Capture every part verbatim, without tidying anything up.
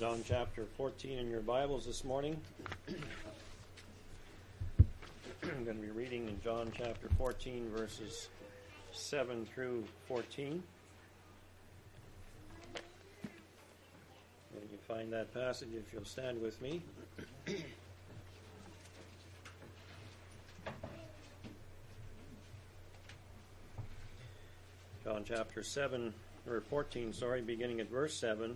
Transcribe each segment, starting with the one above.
John chapter fourteen in your Bibles this morning. I'm going to be reading in John chapter fourteen, verses seven through fourteen. When you find that passage, if you'll stand with me. John chapter seven, or fourteen, sorry, beginning at verse seven.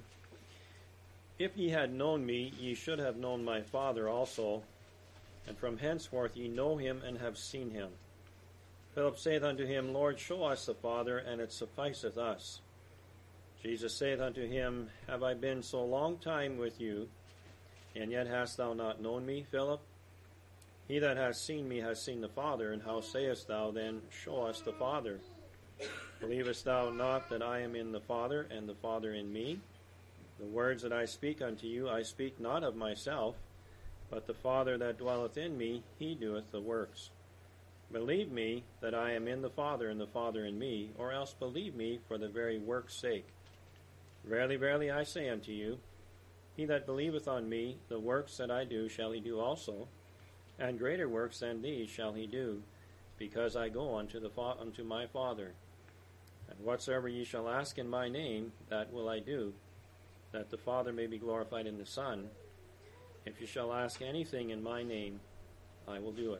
If ye had known me, ye should have known my Father also, and from henceforth ye know him and have seen him. Philip saith unto him, Lord, show us the Father, and it sufficeth us. Jesus saith unto him, Have I been so long time with you, and yet hast thou not known me, Philip? He that hath seen me has seen the Father, and how sayest thou then, Show us the Father? Believest thou not that I am in the Father, and the Father in me? The words that I speak unto you, I speak not of myself, but the Father that dwelleth in me, he doeth the works. Believe me that I am in the Father, and the Father in me, or else believe me for the very work's sake. Verily, verily, I say unto you, he that believeth on me, the works that I do shall he do also, and greater works than these shall he do, because I go unto the fa- unto my Father. And whatsoever ye shall ask in my name, that will I do, that the Father may be glorified in the Son. If you shall ask anything in my name, I will do it.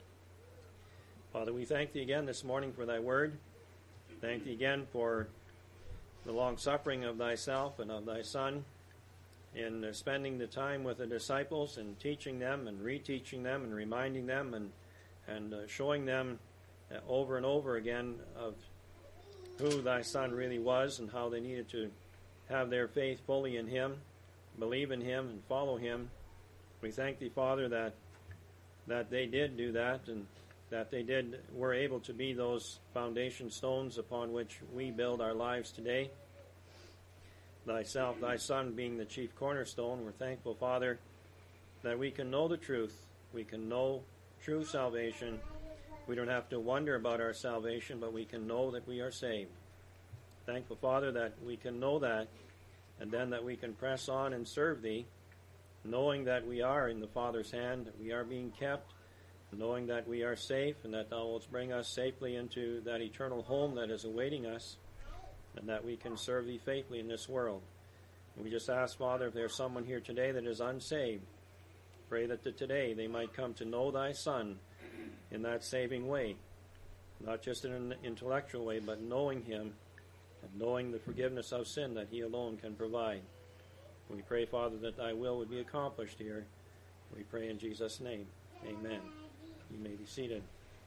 Father, we thank thee again this morning for thy word. Thank thee again for the long suffering of thyself and of thy Son in uh, spending the time with the disciples and teaching them and reteaching them and reminding them and, and uh, showing them uh, over and over again of who thy Son really was and how they needed to have their faith fully in him, believe in him, and follow him. We thank thee, Father, that that they did do that, and that they did were able to be those foundation stones upon which we build our lives today. Thyself, thy Son being the chief cornerstone, we're thankful, Father, that we can know the truth. We can know true salvation. We don't have to wonder about our salvation, but we can know that we are saved. Thankful, Father, that we can know that, and then that we can press on and serve thee, knowing that we are in the Father's hand, that we are being kept, knowing that we are safe, and that thou wilt bring us safely into that eternal home that is awaiting us, and that we can serve thee faithfully in this world. And we just ask, Father, if there's someone here today that is unsaved, pray that today they might come to know thy Son in that saving way, not just in an intellectual way, but knowing him and knowing the forgiveness of sin that he alone can provide. We pray, Father, that thy will would be accomplished here. We pray in Jesus' name. Amen. You may be seated.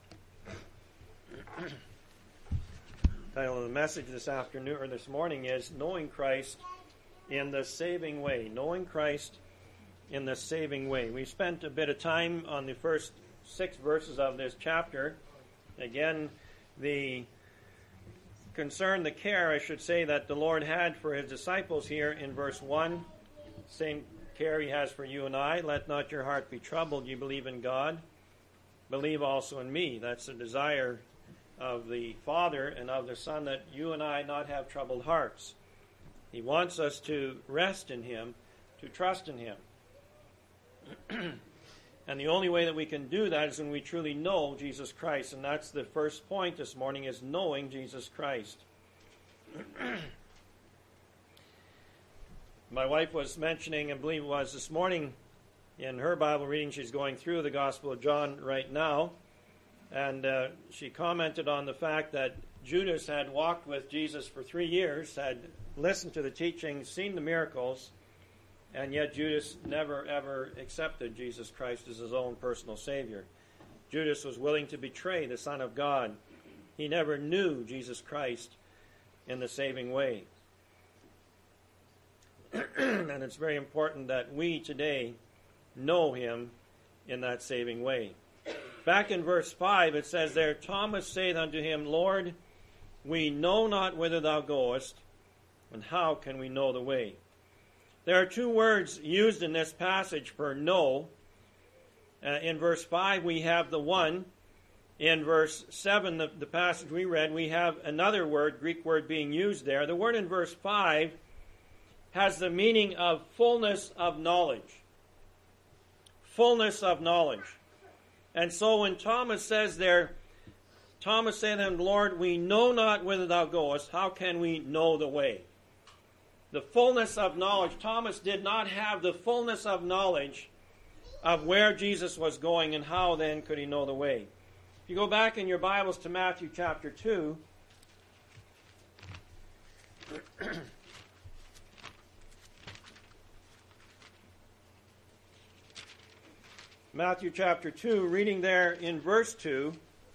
The title of the message this afternoon or this morning is Knowing Christ in the Saving Way. Knowing Christ in the Saving Way. We spent a bit of time on the first six verses of this chapter. Again, the concern, the care, I should say, that the Lord had for his disciples here in verse one. Same care he has for you and I. Let not your heart be troubled. You believe in God. Believe also in me. That's the desire of the Father and of the Son, that you and I not have troubled hearts. He wants us to rest in him, to trust in him. And the only way that we can do that is when we truly know Jesus Christ. And that's the first point this morning, is knowing Jesus Christ. My wife was mentioning, I believe it was this morning, in her Bible reading, she's going through the Gospel of John right now. And uh, she commented on the fact that Judas had walked with Jesus for three years, had listened to the teachings, seen the miracles, and yet Judas never, ever accepted Jesus Christ as his own personal Savior. Judas was willing to betray the Son of God. He never knew Jesus Christ in the saving way. And it's very important that we today know him in that saving way. Back in verse five, it says there, Thomas saith unto him, Lord, we know not whither thou goest, and how can we know the way? There are two words used in this passage for know. Uh, in verse five, we have the one. In verse seven, the, the passage we read, we have another word, Greek word being used there. The word in verse five has the meaning of fullness of knowledge. Fullness of knowledge. And so when Thomas says there, Thomas said unto him, Lord, we know not whither thou goest. How can we know the way? The fullness of knowledge. Thomas did not have the fullness of knowledge of where Jesus was going, and how then could he know the way? If you go back in your Bibles to Matthew chapter two, Matthew chapter two, reading there in verse two,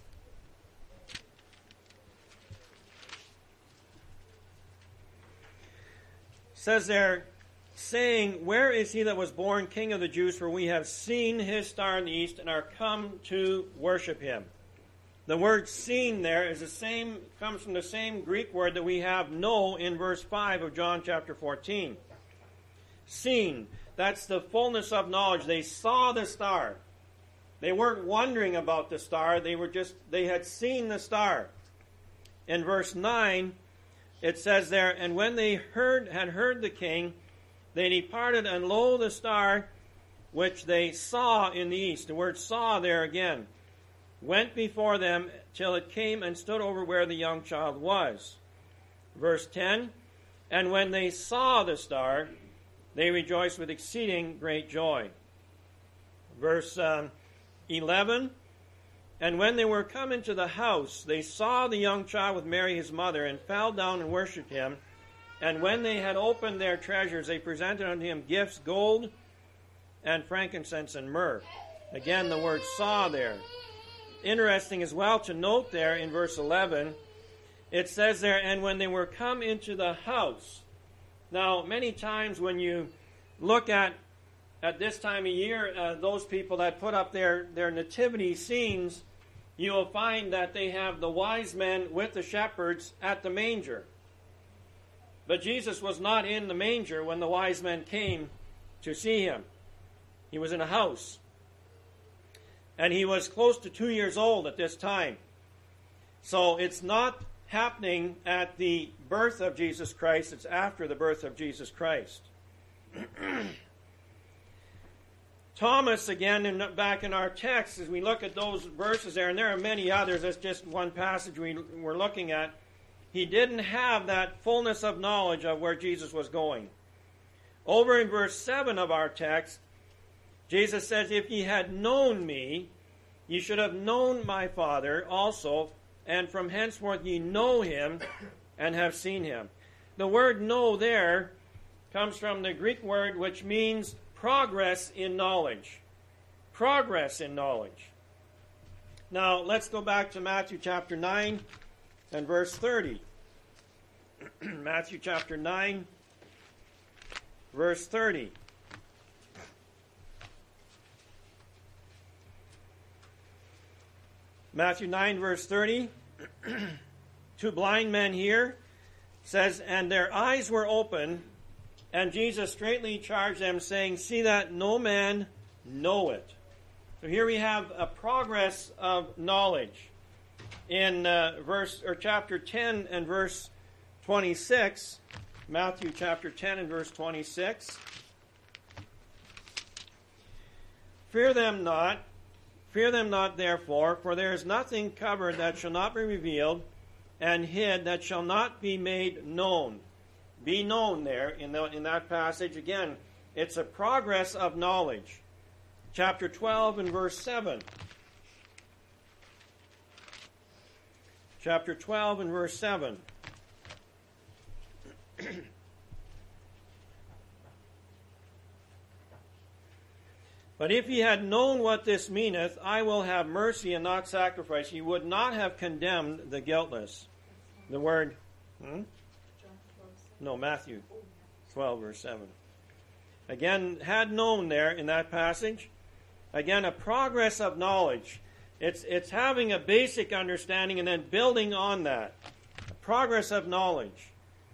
says there, saying, Where is he that was born King of the Jews? For we have seen his star in the east, and are come to worship him. The word seen there is the same, comes from the same Greek word that we have know in verse five of John chapter fourteen. Seen. That's the fullness of knowledge. They saw the star. They weren't wondering about the star. They were just, they had seen the star. In verse nine, it says there, And when they heard had heard the king, they departed, and lo, the star which they saw in the east. The word saw there again. Went before them till it came and stood over where the young child was. Verse ten, And when they saw the star, they rejoiced with exceeding great joy. Verse um, eleven, And when they were come into the house, they saw the young child with Mary his mother, and fell down and worshipped him. And when they had opened their treasures, they presented unto him gifts, gold and frankincense and myrrh. Again, the word saw there. Interesting as well to note there in verse eleven, it says there, And when they were come into the house. Now, many times when you look at, at this time of year, uh, those people that put up their, their nativity scenes, you will find that they have the wise men with the shepherds at the manger. But Jesus was not in the manger when the wise men came to see him. He was in a house. And he was close to two years old at this time. So it's not happening at the birth of Jesus Christ. It's after the birth of Jesus Christ. Thomas, again, in, back in our text, as we look at those verses there, and there are many others, that's just one passage we, we're looking at, he didn't have that fullness of knowledge of where Jesus was going. Over in verse seven of our text, Jesus says, If ye had known me, ye should have known my Father also, and from henceforth ye know him and have seen him. The word know there comes from the Greek word which means progress in knowledge. Progress in knowledge. Now, let's go back to Matthew chapter nine and verse thirty. Matthew chapter nine, verse thirty. Matthew nine, verse thirty. Two blind men here, says, And their eyes were open, and Jesus straightly charged them, saying, See that no man know it. So here we have a progress of knowledge. In uh, verse or chapter ten and verse twenty-six, Matthew chapter ten and verse twenty-six. Fear them not, fear them not therefore, for there is nothing covered that shall not be revealed, and hid that shall not be made known. Be known there in, the, in that passage. Again, it's a progress of knowledge. Chapter twelve and verse seven. Chapter twelve and verse seven. But if ye had known what this meaneth, I will have mercy and not sacrifice, ye would not have condemned the guiltless. The word, hmm? No, Matthew twelve, verse seven. Again, had known there in that passage. Again, a progress of knowledge. It's, it's having a basic understanding and then building on that. A progress of knowledge.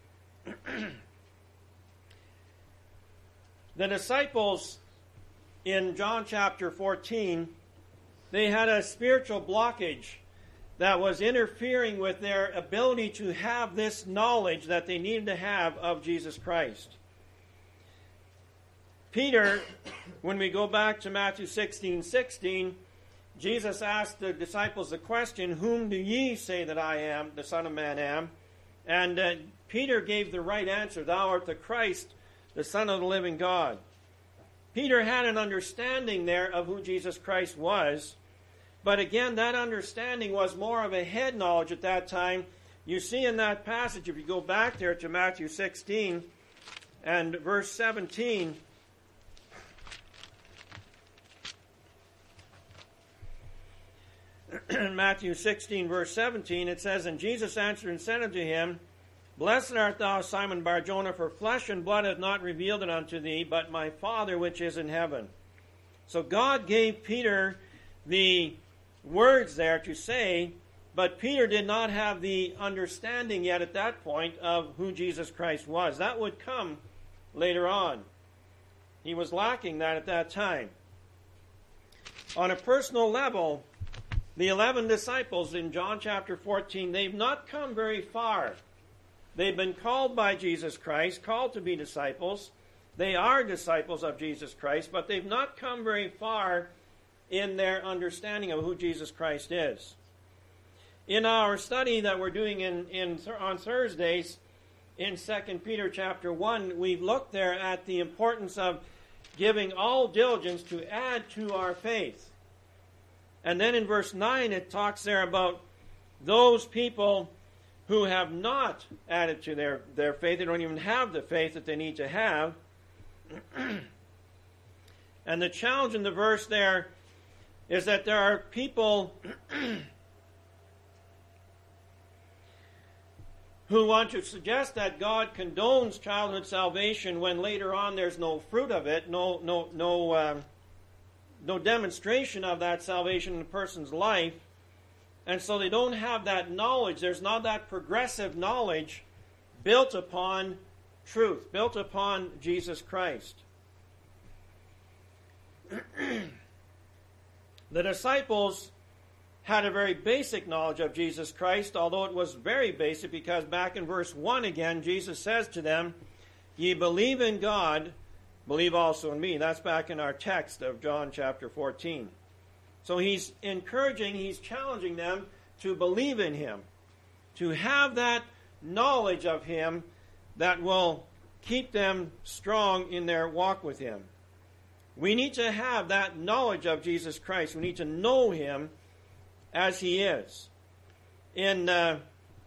The disciples in John chapter fourteen, they had a spiritual blockage that was interfering with their ability to have this knowledge that they needed to have of Jesus Christ. Peter, when we go back to Matthew sixteen sixteen, Jesus asked the disciples the question, "Whom do ye say that I am, the Son of Man am?" And uh, Peter gave the right answer, "Thou art the Christ, the Son of the living God." Peter had an understanding there of who Jesus Christ was. But again, that understanding was more of a head knowledge at that time. You see in that passage, if you go back there to Matthew sixteen and verse seventeen, Matthew sixteen, verse seventeen, it says, "And Jesus answered and said unto him, Blessed art thou, Simon Bar-Jonah, for flesh and blood hath not revealed it unto thee, but my Father which is in heaven." So God gave Peter the words there to say, but Peter did not have the understanding yet at that point of who Jesus Christ was. That would come later on. He was lacking that at that time. On a personal level, the eleven disciples in John chapter fourteen, they've not come very far. They've been called by Jesus Christ, called to be disciples. They are disciples of Jesus Christ, but they've not come very far in their understanding of who Jesus Christ is. In our study that we're doing in, in on Thursdays, in Second Peter chapter one, we've looked there at the importance of giving all diligence to add to our faith. And then in verse nine, it talks there about those people who have not added to their, their faith. They don't even have the faith that they need to have. And the challenge in the verse there is that there are people who want to suggest that God condones childhood salvation when later on there's no fruit of it, no, no, no, um, no demonstration of that salvation in a person's life. And so they don't have that knowledge. There's not that progressive knowledge built upon truth, built upon Jesus Christ. The disciples had a very basic knowledge of Jesus Christ, although it was very basic because back in verse one again, Jesus says to them, "Ye believe in God, believe also in me." That's back in our text of John chapter fourteen. So he's encouraging, he's challenging them to believe in him, to have that knowledge of him that will keep them strong in their walk with him. We need to have that knowledge of Jesus Christ. We need to know him as he is. In uh,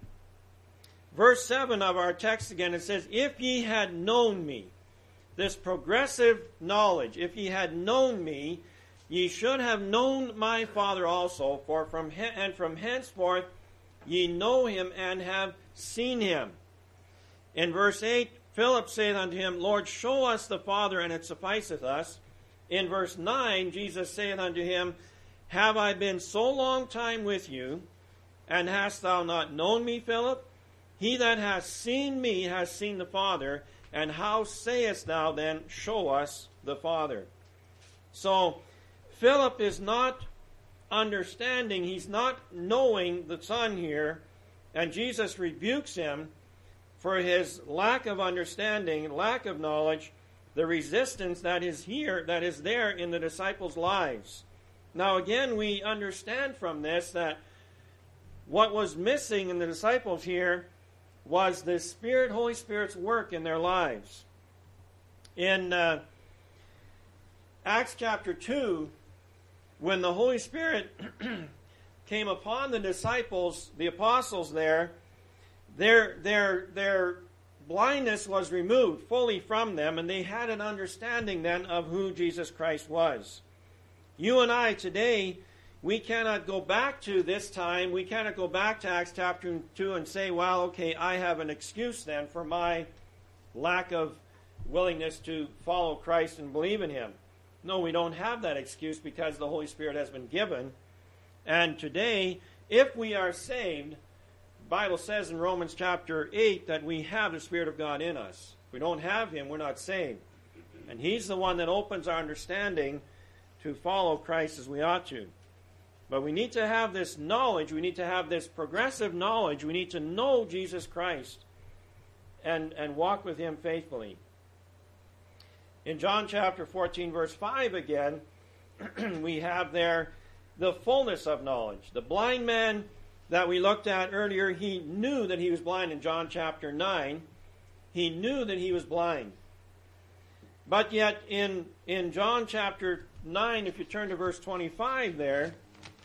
verse seven of our text again, it says, "If ye had known me," this progressive knowledge, "if ye had known me, ye should have known my Father also, for from he- and from henceforth ye know him and have seen him." In verse eight, Philip saith unto him, "Lord, show us the Father, and it sufficeth us." In verse nine, Jesus saith unto him, "Have I been so long time with you, and hast thou not known me, Philip? He that hath seen me has seen the Father, and how sayest thou then, show us the Father?" So, Philip is not understanding, he's not knowing the Son here, and Jesus rebukes him for his lack of understanding, lack of knowledge, the resistance that is here, that is there in the disciples' lives. Now again, we understand from this that what was missing in the disciples here was the Spirit, Holy Spirit's work in their lives. In uh, Acts chapter two, when the Holy Spirit came upon the disciples, the apostles there, their, their, their blindness was removed fully from them, and they had an understanding then of who Jesus Christ was. You and I today, we cannot go back to this time, we cannot go back to Acts chapter two and say, well, okay, I have an excuse then for my lack of willingness to follow Christ and believe in him. No, we don't have that excuse because the Holy Spirit has been given. And today, if we are saved, the Bible says in Romans chapter eight that we have the Spirit of God in us. If we don't have him, we're not saved. And he's the one that opens our understanding to follow Christ as we ought to. But we need to have this knowledge, we need to have this progressive knowledge, we need to know Jesus Christ and, and walk with him faithfully. In John chapter fourteen, verse five again, we have there the fullness of knowledge. The blind man that we looked at earlier, he knew that he was blind in John chapter nine. He knew that he was blind. But yet in, in John chapter nine, if you turn to verse twenty-five there,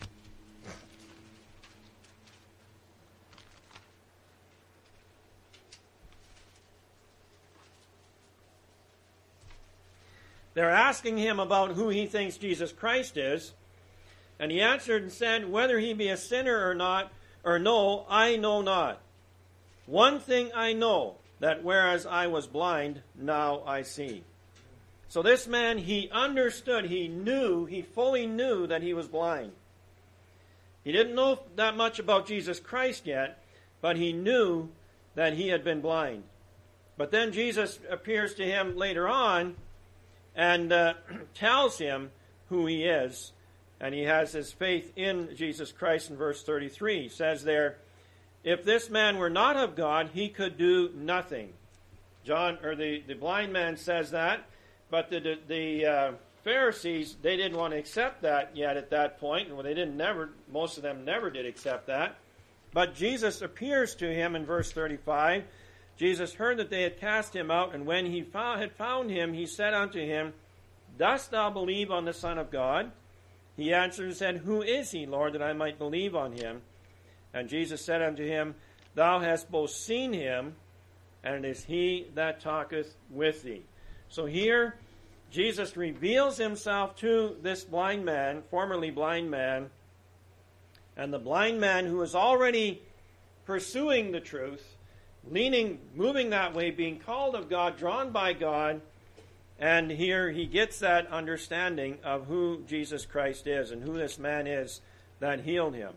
they're asking him about who he thinks Jesus Christ is. And he answered and said, whether he be a sinner or not, or no, I know not. One thing I know, that whereas I was blind, now I see. So this man, he understood, he knew, he fully knew that he was blind. He didn't know that much about Jesus Christ yet, but he knew that he had been blind. But then Jesus appears to him later on and uh, tells him who he is. And he has his faith in Jesus Christ in verse thirty-three. He says there, if this man were not of God, he could do nothing. John, or the, the blind man says that, but the, the, the uh, Pharisees, they didn't want to accept that yet at that point. Well, they didn't never, most of them never did accept that. But Jesus appears to him in verse thirty-five. Jesus heard that they had cast him out, and when he found, had found him, he said unto him, dost thou believe on the Son of God? He answered and said, who is he, Lord, that I might believe on him? And Jesus said unto him, thou hast both seen him, and it is he that talketh with thee. So here, Jesus reveals himself to this blind man, formerly blind man, and the blind man who is already pursuing the truth, leaning, moving that way, being called of God, drawn by God. And here he gets that understanding of who Jesus Christ is and who this man is that healed him.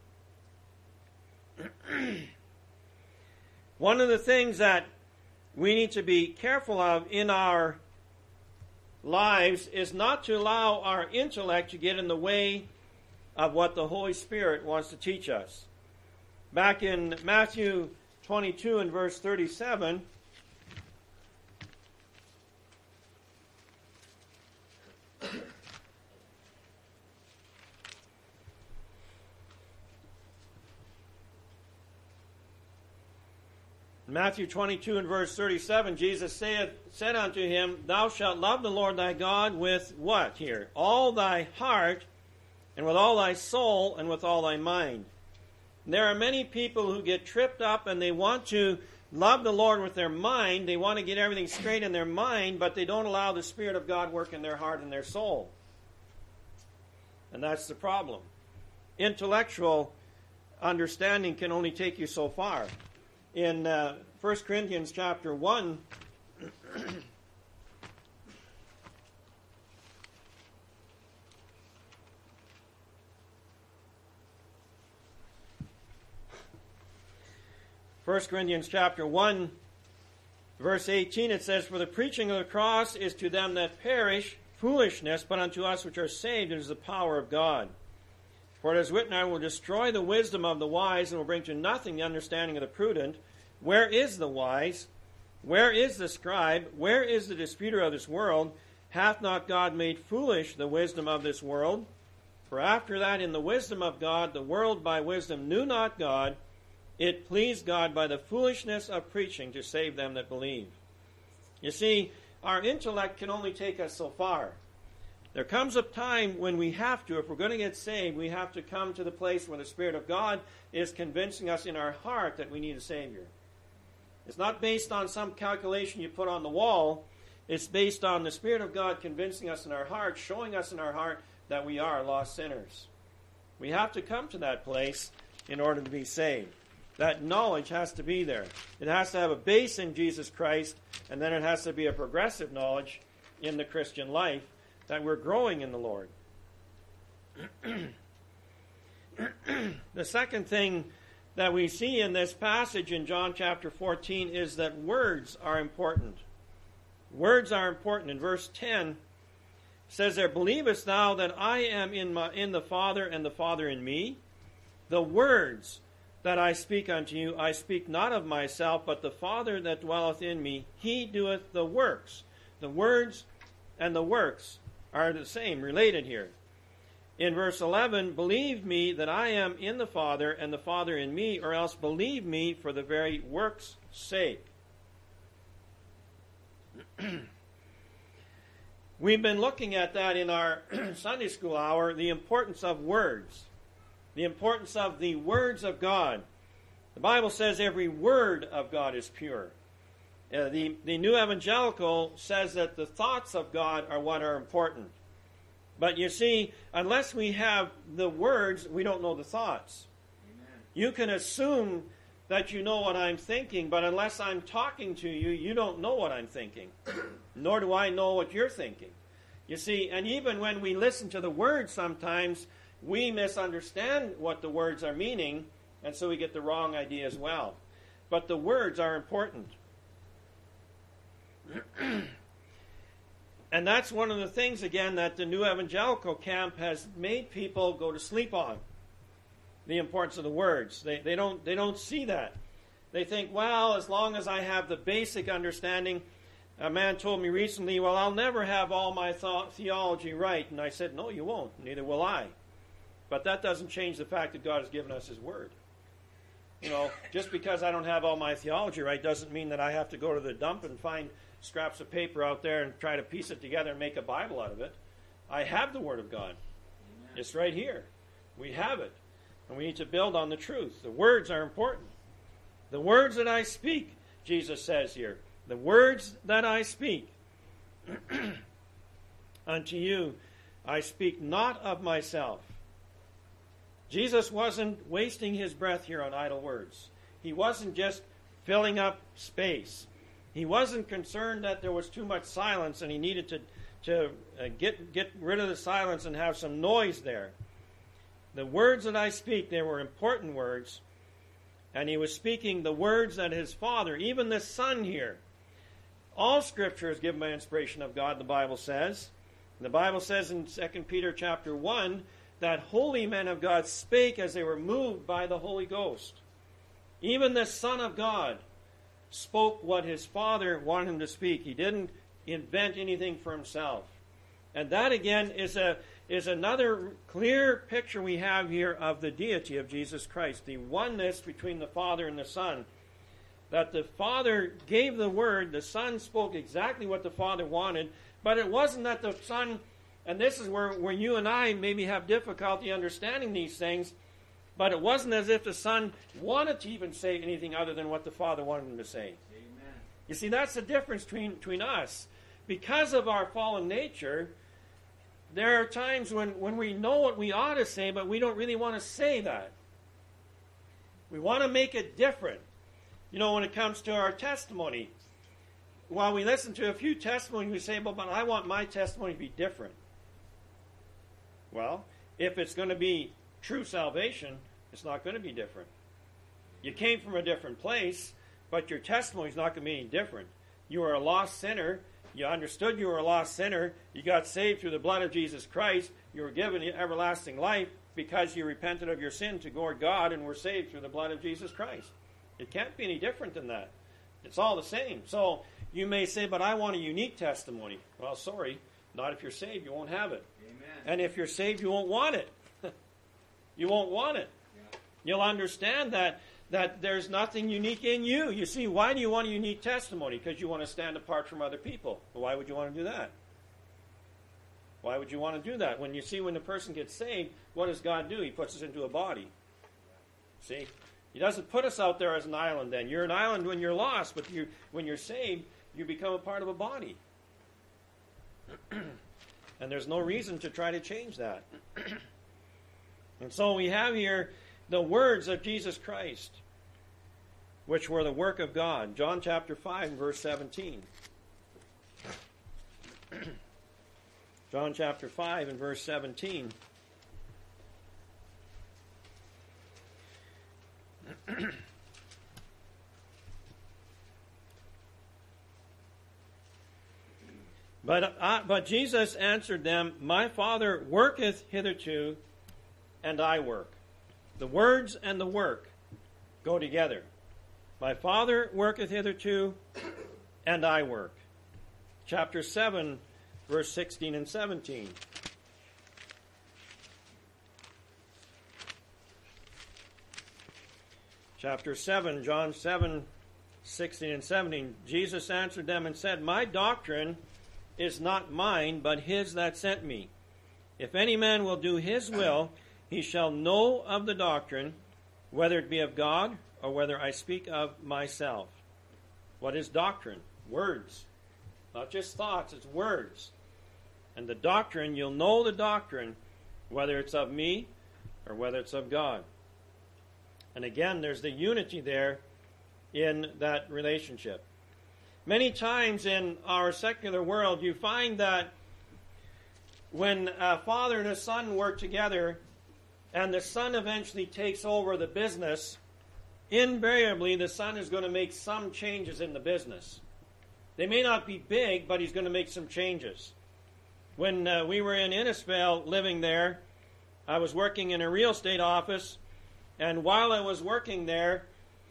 One of the things that we need to be careful of in our lives is not to allow our intellect to get in the way of what the Holy Spirit wants to teach us. Back in Matthew twenty-two and verse thirty-seven, Matthew twenty-two and verse thirty-seven, Jesus saith, said unto him, thou shalt love the Lord thy God with what here? All thy heart, and with all thy soul, and with all thy mind. And there are many people who get tripped up and they want to love the Lord with their mind. They want to get everything straight in their mind, but they don't allow the Spirit of God work in their heart and their soul. And that's the problem. Intellectual understanding can only take you so far. In uh, First Corinthians chapter one, First Corinthians chapter one, verse eighteen, it says, for the preaching of the cross is to them that perish foolishness, but unto us which are saved it is the power of God. For it is written, I will destroy the wisdom of the wise, and will bring to nothing the understanding of the prudent. Where is the wise? Where is the scribe? Where is the disputer of this world? Hath not God made foolish the wisdom of this world? For after that, in the wisdom of God, the world by wisdom knew not God. It pleased God by the foolishness of preaching to save them that believe. You see, our intellect can only take us so far. There comes a time when we have to, if we're going to get saved, we have to come to the place where the Spirit of God is convincing us in our heart that we need a Savior. It's not based on some calculation you put on the wall. It's based on the Spirit of God convincing us in our heart, showing us in our heart that we are lost sinners. We have to come to that place in order to be saved. That knowledge has to be there. It has to have a base in Jesus Christ, and then it has to be a progressive knowledge in the Christian life that we're growing in the Lord. The second thing that we see in this passage in John chapter fourteen is that words are important. Words are important. In verse ten, it says there, believest thou that I am in, my, in the Father, and the Father in me? The words that I speak unto you, I speak not of myself, but the Father that dwelleth in me, he doeth the works. the words and the works are the same, related here. In verse eleven, believe me that I am in the Father and the Father in me, or else believe me for the very work's sake. We've been looking at that in our Sunday school hour, the importance of words, the importance of the words of God. The Bible says every word of God is pure. Uh, the, the New Evangelical says that the thoughts of God are what are important. But you see, unless we have the words, we don't know the thoughts. Amen. You can assume that you know what I'm thinking, but unless I'm talking to you, you don't know what I'm thinking. Nor do I know what you're thinking. You see, and even when we listen to the words sometimes, we misunderstand what the words are meaning, and so we get the wrong idea as well. But the words are important. And that's one of the things, again, that the New Evangelical camp has made people go to sleep on. The importance of the words. They, they, don't, they don't see that. They think, well, as long as I have the basic understanding. A man told me recently, well, I'll never have all my th- theology right. And I said, no, you won't. Neither will I. But that doesn't change the fact that God has given us His Word. You know, just because I don't have all my theology right doesn't mean that I have to go to the dump and find scraps of paper out there and try to piece it together and make a Bible out of it. I have the Word of God. Amen. It's right here. We have it. And we need to build on the truth. The words are important. The words that I speak, Jesus says here, the words that I speak unto you, I speak not of myself. Jesus wasn't wasting His breath here on idle words. He wasn't just filling up space. He wasn't concerned that there was too much silence and he needed to, to uh, get, get rid of the silence and have some noise there. The words that I speak, they were important words. And He was speaking the words that His Father, even the Son here. All Scripture is given by inspiration of God, the Bible says. The Bible says in Second Peter chapter one that holy men of God spake as they were moved by the Holy Ghost. Even the Son of God spoke what His Father wanted Him to speak. He didn't invent anything for Himself. And that again is a is another clear picture we have here of the deity of Jesus Christ, the oneness between the Father and the Son. That the Father gave the word, the Son spoke exactly what the Father wanted, but it wasn't that the Son, and this is where, where you and I maybe have difficulty understanding these things, but it wasn't as if the Son wanted to even say anything other than what the Father wanted Him to say. Amen. You see, that's the difference between, between us. Because of our fallen nature, there are times when, when we know what we ought to say, but we don't really want to say that. We want to make it different. You know, when it comes to our testimony, while we listen to a few testimonies, we say, well, but I want my testimony to be different. Well, if it's going to be true salvation, it's not going to be different. You came from a different place, but your testimony is not going to be any different. You are a lost sinner. You understood you were a lost sinner. You got saved through the blood of Jesus Christ. You were given everlasting life because you repented of your sin toward God and were saved through the blood of Jesus Christ. It can't be any different than that. It's all the same. So you may say, but I want a unique testimony. Well, sorry, not if you're saved. You won't have it. Amen. And if you're saved, you won't want it. You won't want it. Yeah. You'll understand that that there's nothing unique in you. You see, why do you want a unique testimony? Because you want to stand apart from other people. Well, why would you want to do that? Why would you want to do that? When you see when the person gets saved, what does God do? He puts us into a body. See? He doesn't put us out there as an island then. You're an island when you're lost, but you, when you're saved, you become a part of a body. And there's no reason to try to change that. And so we have here the words of Jesus Christ, which were the work of God. John chapter five, verse seventeen. John chapter five and verse seventeen. But, uh, but Jesus answered them, my Father worketh hitherto, and I work. The words and the work go together. My Father worketh hitherto, and I work. chapter seven, verse sixteen and seventeen. Chapter seven, John seven, sixteen and seventeen. Jesus answered them and said, My doctrine is not mine, but his that sent me. If any man will do his will, he shall know of the doctrine, whether it be of God or whether I speak of myself. What is doctrine? Words. Not just thoughts, it's words. And the doctrine, you'll know the doctrine, whether it's of me or whether it's of God. And again, there's the unity there in that relationship. Many times in our secular world, you find that when a father and a son work together, and the son eventually takes over the business, invariably the son is going to make some changes in the business. They may not be big, but he's going to make some changes. When uh, we were in Innisfail living there, I was working in a real estate office, and while I was working there,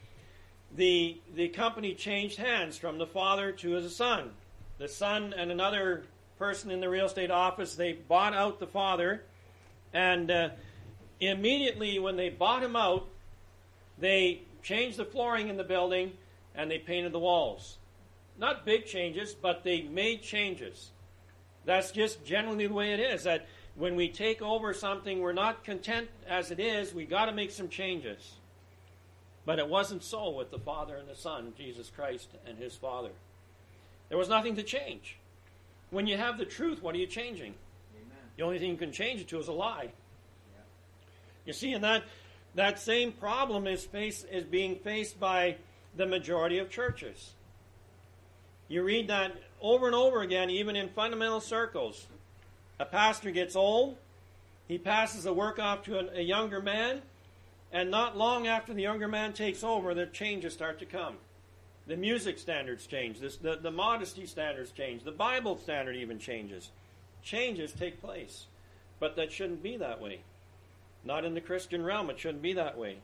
the the company changed hands from the father to the son. The son and another person in the real estate office, they bought out the father, and uh, immediately when they bought him out, they changed the flooring in the building and they painted the walls. Not big changes, but they made changes. That's just generally the way it is, that when we take over something, we're not content as it is, we got to make some changes. But it wasn't so with the Father and the Son, Jesus Christ and his Father. There was nothing to change. When you have the truth, what are you changing? Amen. The only thing you can change it to is a lie. Yeah. You see, and that that same problem is face, is being faced by the majority of churches. You read that over and over again, even in fundamental circles. A pastor gets old, he passes the work off to a, a younger man, and not long after the younger man takes over, the changes start to come. The music standards change, this, the, the modesty standards change, the Bible standard even changes. Changes take place, but that shouldn't be that way. Not in the Christian realm, it shouldn't be that way.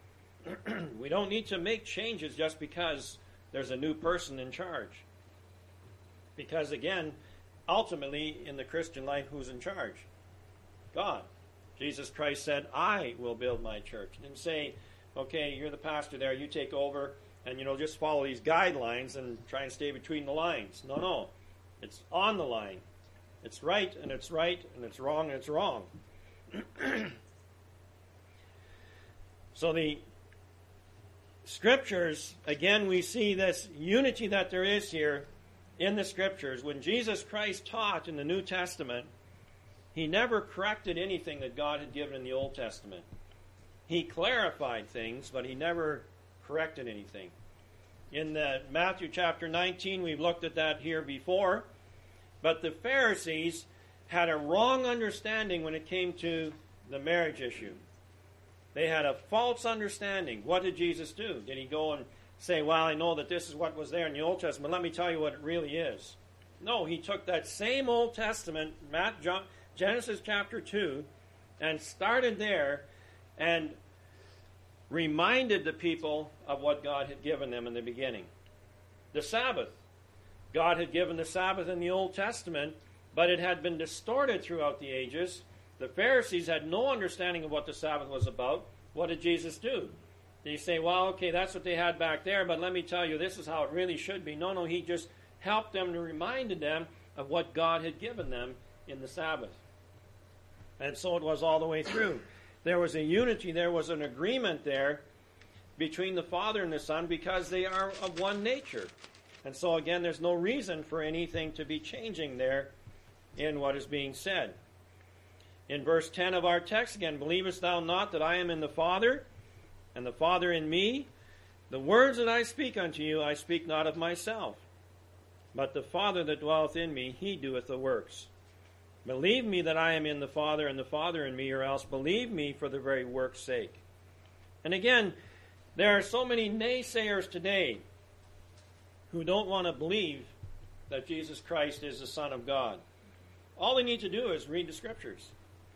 We don't need to make changes just because there's a new person in charge. Because again, ultimately, in the Christian life, who's in charge? God. Jesus Christ said, I will build my church. He didn't say, okay, you're the pastor there, you take over, and, you know, just follow these guidelines and try and stay between the lines. No, no. It's on the line. It's right, and it's right, and it's wrong, and it's wrong. So the Scriptures, again, we see this unity that there is here in the Scriptures. When Jesus Christ taught in the New Testament, he never corrected anything that God had given in the Old Testament. He clarified things, but he never corrected anything. In the Matthew chapter nineteen, we've looked at that here before, but the Pharisees had a wrong understanding when it came to the marriage issue. They had a false understanding. What did Jesus do? Did he go and say, well, I know that this is what was there in the Old Testament, let me tell you what it really is? No, he took that same Old Testament, Matt, John, Genesis chapter two, and started there and reminded the people of what God had given them in the beginning. The Sabbath. God had given the Sabbath in the Old Testament, but it had been distorted throughout the ages. The Pharisees had no understanding of what the Sabbath was about. What did Jesus do? Did he say, well, okay, that's what they had back there, but let me tell you, this is how it really should be? No, no, he just helped them to reminded them of what God had given them in the Sabbath. And so it was all the way through. There was a unity, there was an agreement there between the Father and the Son because they are of one nature. And so again, there's no reason for anything to be changing there in what is being said. In verse ten of our text again, believest thou not that I am in the Father, and the Father in me? The words that I speak unto you, I speak not of myself, but the Father that dwelleth in me, he doeth the works. Believe me that I am in the Father, and the Father in me, or else believe me for the very work's sake. And again, there are so many naysayers today who don't want to believe that Jesus Christ is the Son of God. All they need to do is read the Scriptures.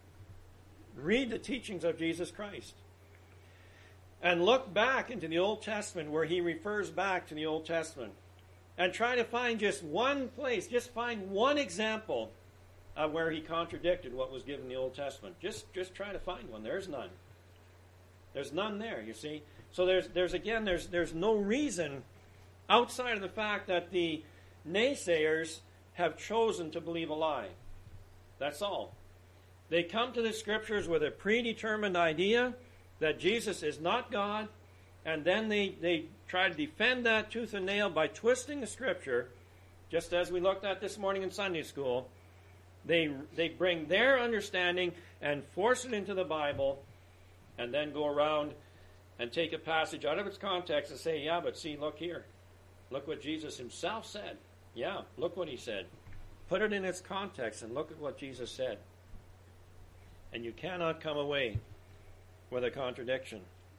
Read the teachings of Jesus Christ. And look back into the Old Testament where he refers back to the Old Testament. and try to find just one place, just find one example of where he contradicted what was given in the Old Testament. Just just try to find one. There's none. There's none there, you see. So there's there's again there's there's no reason outside of the fact that the naysayers have chosen to believe a lie. That's all. They come to the scriptures with a predetermined idea that Jesus is not God, and then they, they try to defend that tooth and nail by twisting the scripture, just as we looked at this morning in Sunday school. They, they bring their understanding and force it into the Bible, and then go around and take a passage out of its context and say, yeah, but see, look here. Look what Jesus himself said. Yeah, look what he said. Put it in its context and look at what Jesus said. And you cannot come away with a contradiction.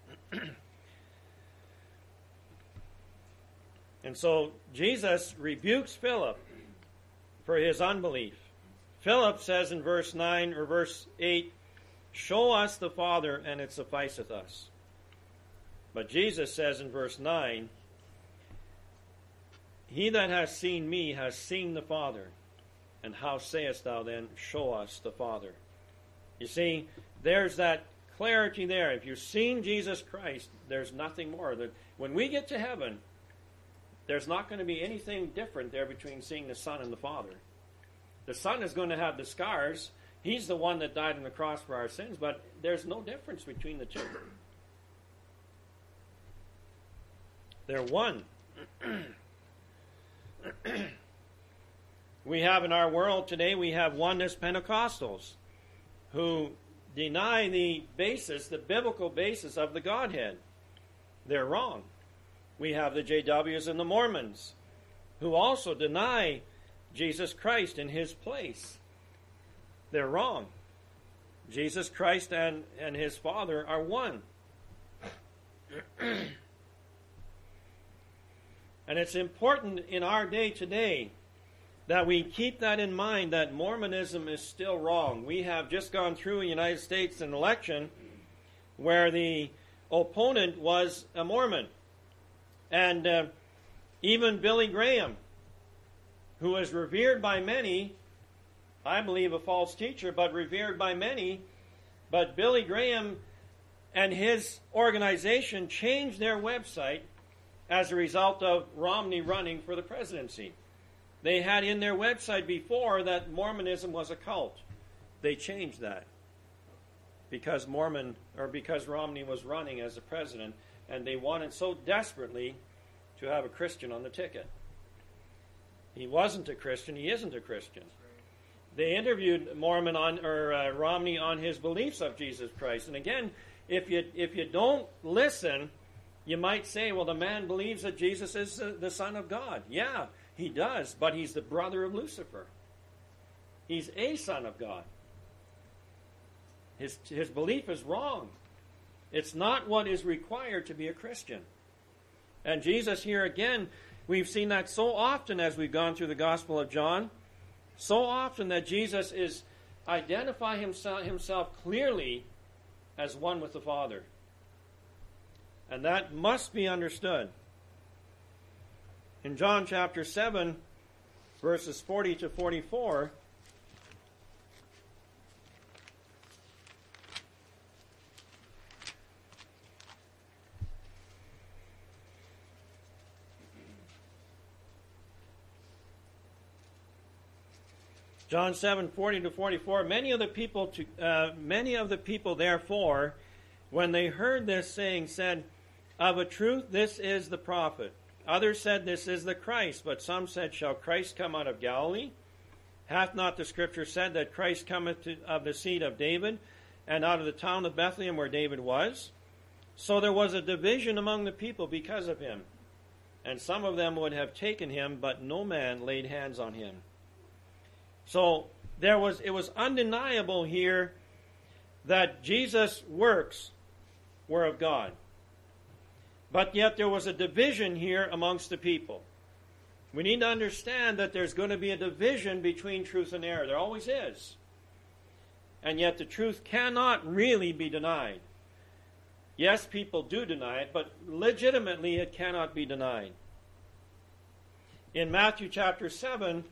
And so Jesus rebukes Philip for his unbelief. Philip says in verse nine or verse eight, "Show us the Father, and it sufficeth us." But Jesus says in verse nine, "He that has seen me has seen the Father. And how sayest thou then, show us the Father?" You see, there's that clarity there. If you've seen Jesus Christ, there's nothing more. When we get to heaven, there's not going to be anything different there between seeing the Son and the Father. The Son is going to have the scars. He's the one that died on the cross for our sins, but there's no difference between the two. They're one. We have in our world today, we have oneness Pentecostals who deny the basis, the biblical basis of the Godhead. They're wrong. We have the J Ws and the Mormons who also deny Jesus Christ in his place. They're wrong. Jesus Christ and, and his Father are one. And it's important in our day today that we keep that in mind, that Mormonism is still wrong. We have just gone through in the United States an election where the opponent was a Mormon. And uh, even Billy Graham, who is revered by many, I believe a false teacher, but revered by many, but Billy Graham and his organization changed their website as a result of Romney running for the presidency. They had in their website before that Mormonism was a cult. They changed that because Mormon or because Romney was running as the president, and they wanted so desperately to have a Christian on the ticket. He wasn't a Christian. He isn't a Christian. They interviewed Mormon on or uh, Romney on his beliefs of Jesus Christ. And again, if you if you don't listen, you might say, well, the man believes that Jesus is uh, the Son of God. Yeah, he does, but he's the brother of Lucifer. He's a son of God. His, his belief is wrong. It's not what is required to be a Christian. And Jesus here again, we've seen that so often as we've gone through the Gospel of John, so often that Jesus is identifying himself, himself clearly as one with the Father. And that must be understood. In John chapter seven, verses forty to forty-four, John seven, forty to forty-four, many of the people to, uh, many of the people therefore, when they heard this saying, said, "Of a truth this is the prophet." Others said, "This is the Christ." But some said, "Shall Christ come out of Galilee? Hath not the Scripture said that Christ cometh to, of the seed of David, and out of the town of Bethlehem where David was?" So there was a division among the people because of him. And some of them would have taken him, but no man laid hands on him. So there was it was undeniable here that Jesus' works were of God. But yet there was a division here amongst the people. We need to understand that there's going to be a division between truth and error. There always is. And yet the truth cannot really be denied. Yes, people do deny it, but legitimately it cannot be denied. In Matthew chapter seven,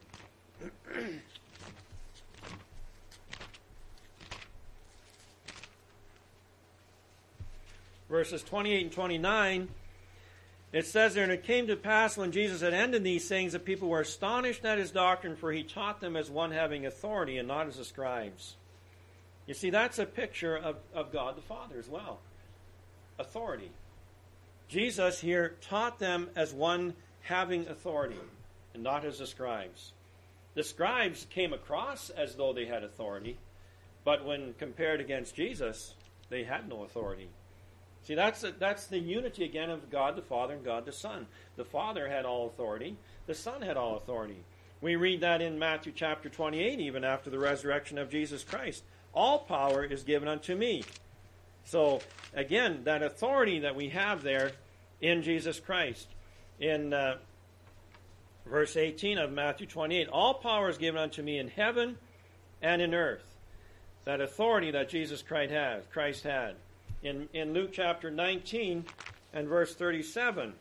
verses twenty-eight and twenty-nine, it says there, "And it came to pass when Jesus had ended these things, the people were astonished at his doctrine, for he taught them as one having authority and not as the scribes." You see, that's a picture of, of God the Father as well. Authority. Jesus here taught them as one having authority and not as the scribes. The scribes came across as though they had authority, but when compared against Jesus, they had no authority. See, that's a, that's the unity again of God the Father and God the Son. The Father had all authority. The Son had all authority. We read that in Matthew chapter twenty-eight, even after the resurrection of Jesus Christ. All power is given unto me. So, again, that authority that we have there in Jesus Christ. In uh, verse eighteen of Matthew twenty-eight, all power is given unto me in heaven and in earth. That authority that Jesus Christ had. Christ had. In, in Luke chapter nineteen and verse thirty-seven.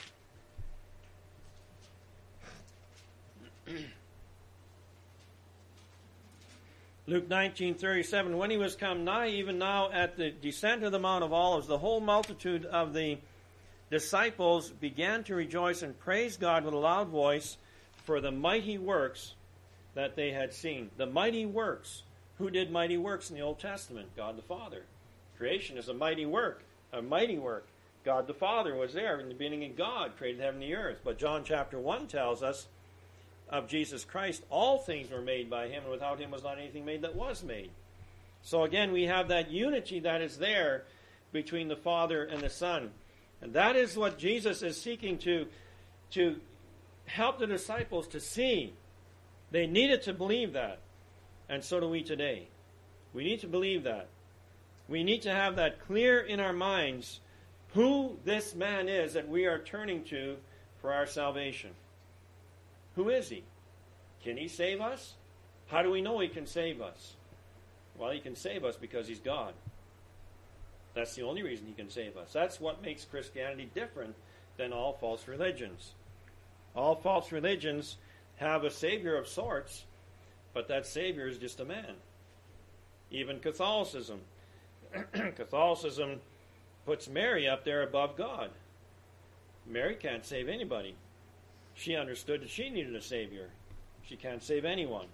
Luke nineteen thirty-seven, "When he was come nigh, even now at the descent of the Mount of Olives, the whole multitude of the disciples began to rejoice and praise God with a loud voice for the mighty works that they had seen." The mighty works. Who did mighty works in the Old Testament? God the Father. Creation is a mighty work, a mighty work. God the Father was there in the beginning, of God created heaven and the earth. But John chapter one tells us of Jesus Christ, all things were made by him, and without him was not anything made that was made. So again, we have that unity that is there between the Father and the Son. And that is what Jesus is seeking to, to help the disciples to see. They needed to believe that. And so do we today. We need to believe that. We need to have that clear in our minds who this man is that we are turning to for our salvation. Who is he? Can he save us? How do we know he can save us? Well, he can save us because he's God. That's the only reason he can save us. That's what makes Christianity different than all false religions. All false religions have a savior of sorts, but that savior is just a man. Even Catholicism. Catholicism puts Mary up there above God. Mary can't save anybody. She understood that she needed a savior. She can't save anyone.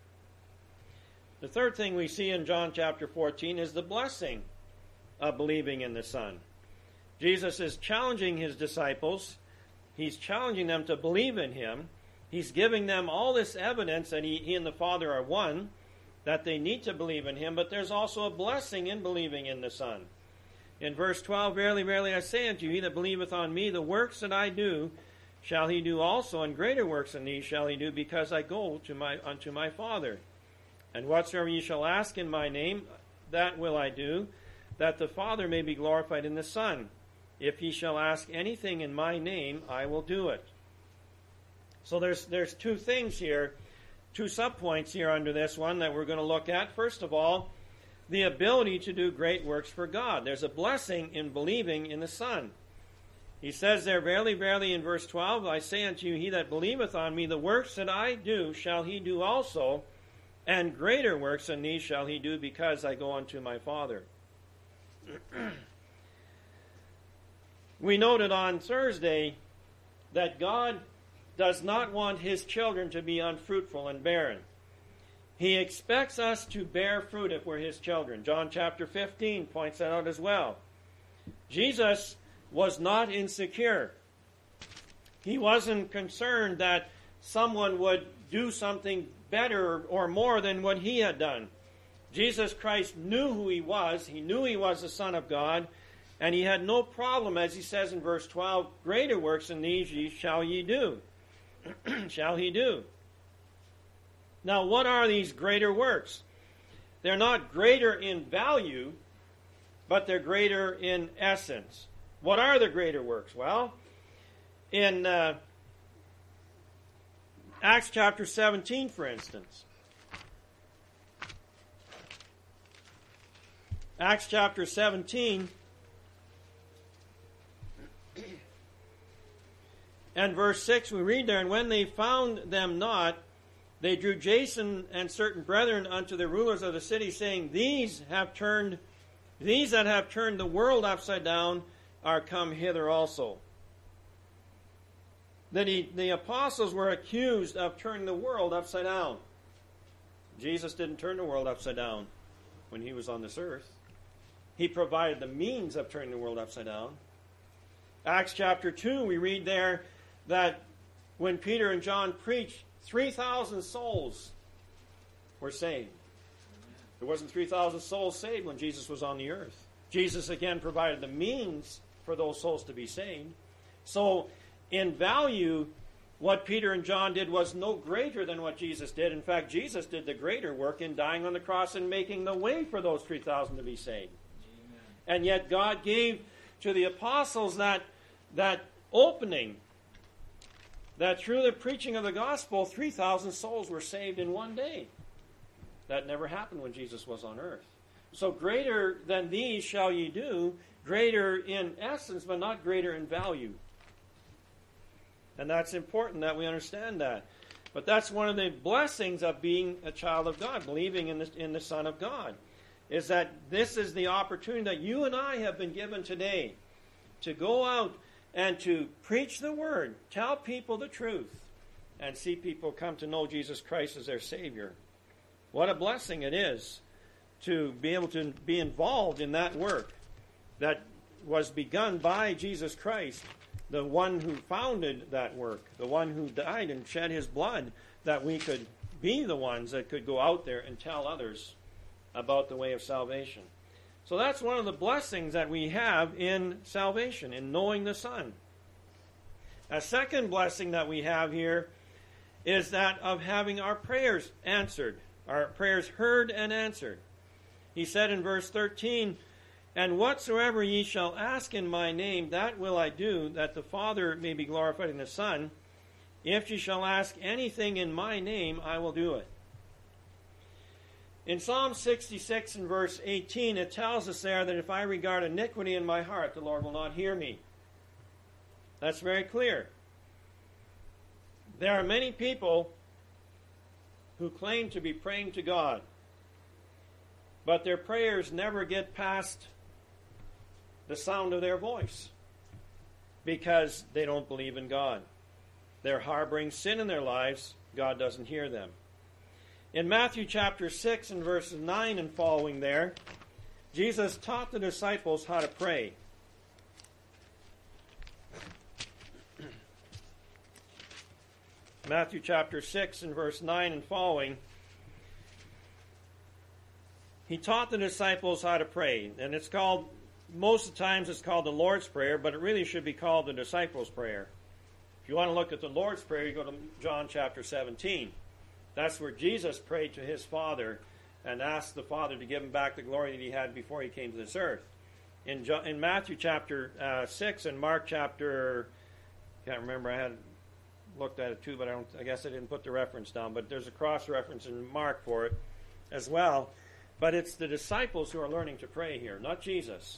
The third thing we see in John chapter fourteen is the blessing of believing in the Son. Jesus is challenging his disciples. He's challenging them to believe in him. He's giving them all this evidence that he, he and the Father are one, that they need to believe in him, but there's also a blessing in believing in the Son. In verse twelve, "Verily, verily, I say unto you, he that believeth on me, the works that I do shall he do also, and greater works than these shall he do, because I go to my unto my Father. And whatsoever ye shall ask in my name, that will I do, that the Father may be glorified in the Son. If ye shall ask anything in my name, I will do it." So there's there's two things here, two subpoints here under this one that we're going to look at. First of all, the ability to do great works for God. There's a blessing in believing in the Son. He says there, "Verily, verily," in verse twelve, "I say unto you, he that believeth on me, the works that I do shall he do also, and greater works than these shall he do, because I go unto my Father." We noted on Thursday that God does not want his children to be unfruitful and barren. He expects us to bear fruit if we're his children. John chapter fifteen points that out as well. Jesus was not insecure. He wasn't concerned that someone would do something better or more than what he had done. Jesus Christ knew who he was. He knew he was the Son of God. And he had no problem, as he says in verse twelve, "Greater works than these ye shall ye do." Shall he do. Now, what are these greater works? They're not greater in value, but they're greater in essence. What are the greater works? Well, in uh, Acts chapter seventeen, for instance. Acts chapter seventeen. And verse six, we read there, and when they found them not, they drew Jason and certain brethren unto the rulers of the city, saying, These have turned, these that have turned the world upside down are come hither also. That he, the apostles were accused of turning the world upside down. Jesus didn't turn the world upside down when he was on this earth. He provided the means of turning the world upside down. Acts chapter two, we read there that when Peter and John preached, three thousand souls were saved. There wasn't three thousand souls saved when Jesus was on the earth. Jesus again provided the means for those souls to be saved. So, in value, what Peter and John did was no greater than what Jesus did. In fact, Jesus did the greater work in dying on the cross and making the way for those three thousand to be saved. Amen. And yet God gave to the apostles that, that opening, that through the preaching of the gospel, three thousand souls were saved in one day. That never happened when Jesus was on earth. So greater than these shall ye do, greater in essence, but not greater in value. And that's important that we understand that. But that's one of the blessings of being a child of God, believing in the, in the Son of God, is that this is the opportunity that you and I have been given today to go out and to preach the Word, tell people the truth, and see people come to know Jesus Christ as their Savior. What a blessing it is to be able to be involved in that work that was begun by Jesus Christ, the one who founded that work, the one who died and shed his blood, that we could be the ones that could go out there and tell others about the way of salvation. So that's one of the blessings that we have in salvation, in knowing the Son. A second blessing that we have here is that of having our prayers answered, our prayers heard and answered. He said in verse thirteen, And whatsoever ye shall ask in my name, that will I do, that the Father may be glorified in the Son. If ye shall ask anything in my name, I will do it. In Psalm sixty-six and verse eighteen, it tells us there that if I regard iniquity in my heart, the Lord will not hear me. That's very clear. There are many people who claim to be praying to God, but their prayers never get past the sound of their voice because they don't believe in God. They're harboring sin in their lives. God doesn't hear them. In Matthew chapter six and verses nine and following there, Jesus taught the disciples how to pray. Matthew chapter six and verse nine and following, he taught the disciples how to pray. And it's called, most of the times it's called the Lord's Prayer, but it really should be called the disciples' prayer. If you want to look at the Lord's Prayer, you go to John chapter seventeen. That's where Jesus prayed to his Father and asked the Father to give him back the glory that he had before he came to this earth. In, John, in Matthew chapter uh, six and Mark chapter, I can't remember, I had looked at it too, but I, don't, I guess I didn't put the reference down, but there's a cross-reference in Mark for it as well. But it's the disciples who are learning to pray here, not Jesus.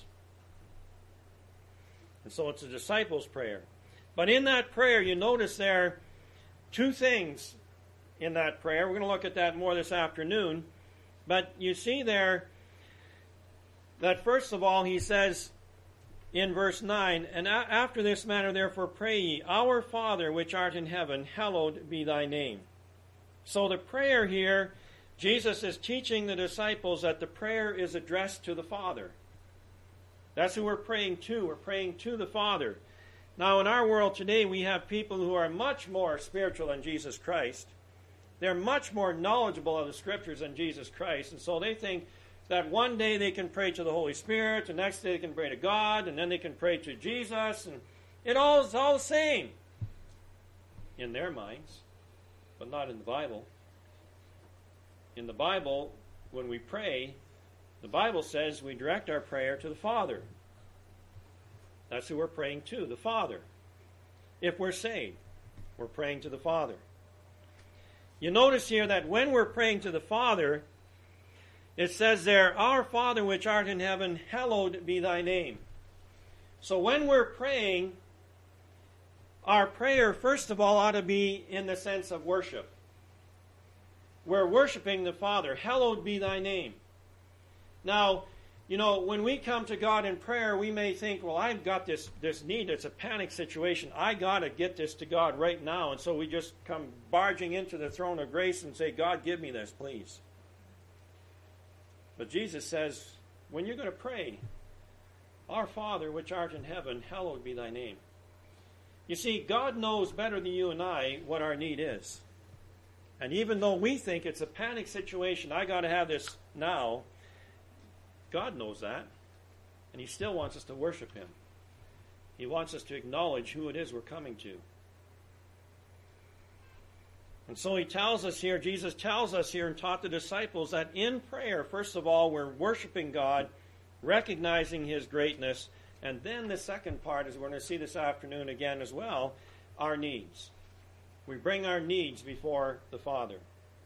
And so it's a disciples' prayer. But in that prayer, you notice there two things in that prayer. We're going to look at that more this afternoon. But you see there that first of all, he says in verse nine, And a- after this manner therefore pray ye, Our Father which art in heaven, hallowed be thy name. So the prayer here, Jesus is teaching the disciples that the prayer is addressed to the Father. That's who we're praying to. We're praying to the Father. Now, in our world today, we have people who are much more spiritual than Jesus Christ. They're much more knowledgeable of the Scriptures than Jesus Christ. And so they think that one day they can pray to the Holy Spirit, the next day they can pray to God, and then they can pray to Jesus. And it all is all the same in their minds, but not in the Bible. In the Bible, when we pray, the Bible says we direct our prayer to the Father. That's who we're praying to, the Father. If we're saved, we're praying to the Father. You notice here that when we're praying to the Father, it says there, Our Father which art in heaven, hallowed be thy name. So when we're praying, our prayer, first of all, ought to be in the sense of worship. We're worshiping the Father. Hallowed be thy name. Now, you know, when we come to God in prayer, we may think, well, I've got this, this need. It's a panic situation. I got to get this to God right now. And so we just come barging into the throne of grace and say, God, give me this, please. But Jesus says, when you're going to pray, Our Father, which art in heaven, hallowed be thy name. You see, God knows better than you and I what our need is. And even though we think it's a panic situation, I got to have this now, God knows that. And He still wants us to worship Him. He wants us to acknowledge who it is we're coming to. And so He tells us here, Jesus tells us here and taught the disciples that in prayer, first of all, we're worshiping God, recognizing His greatness, and then the second part, as we're going to see this afternoon again as well, our needs. We bring our needs before the Father.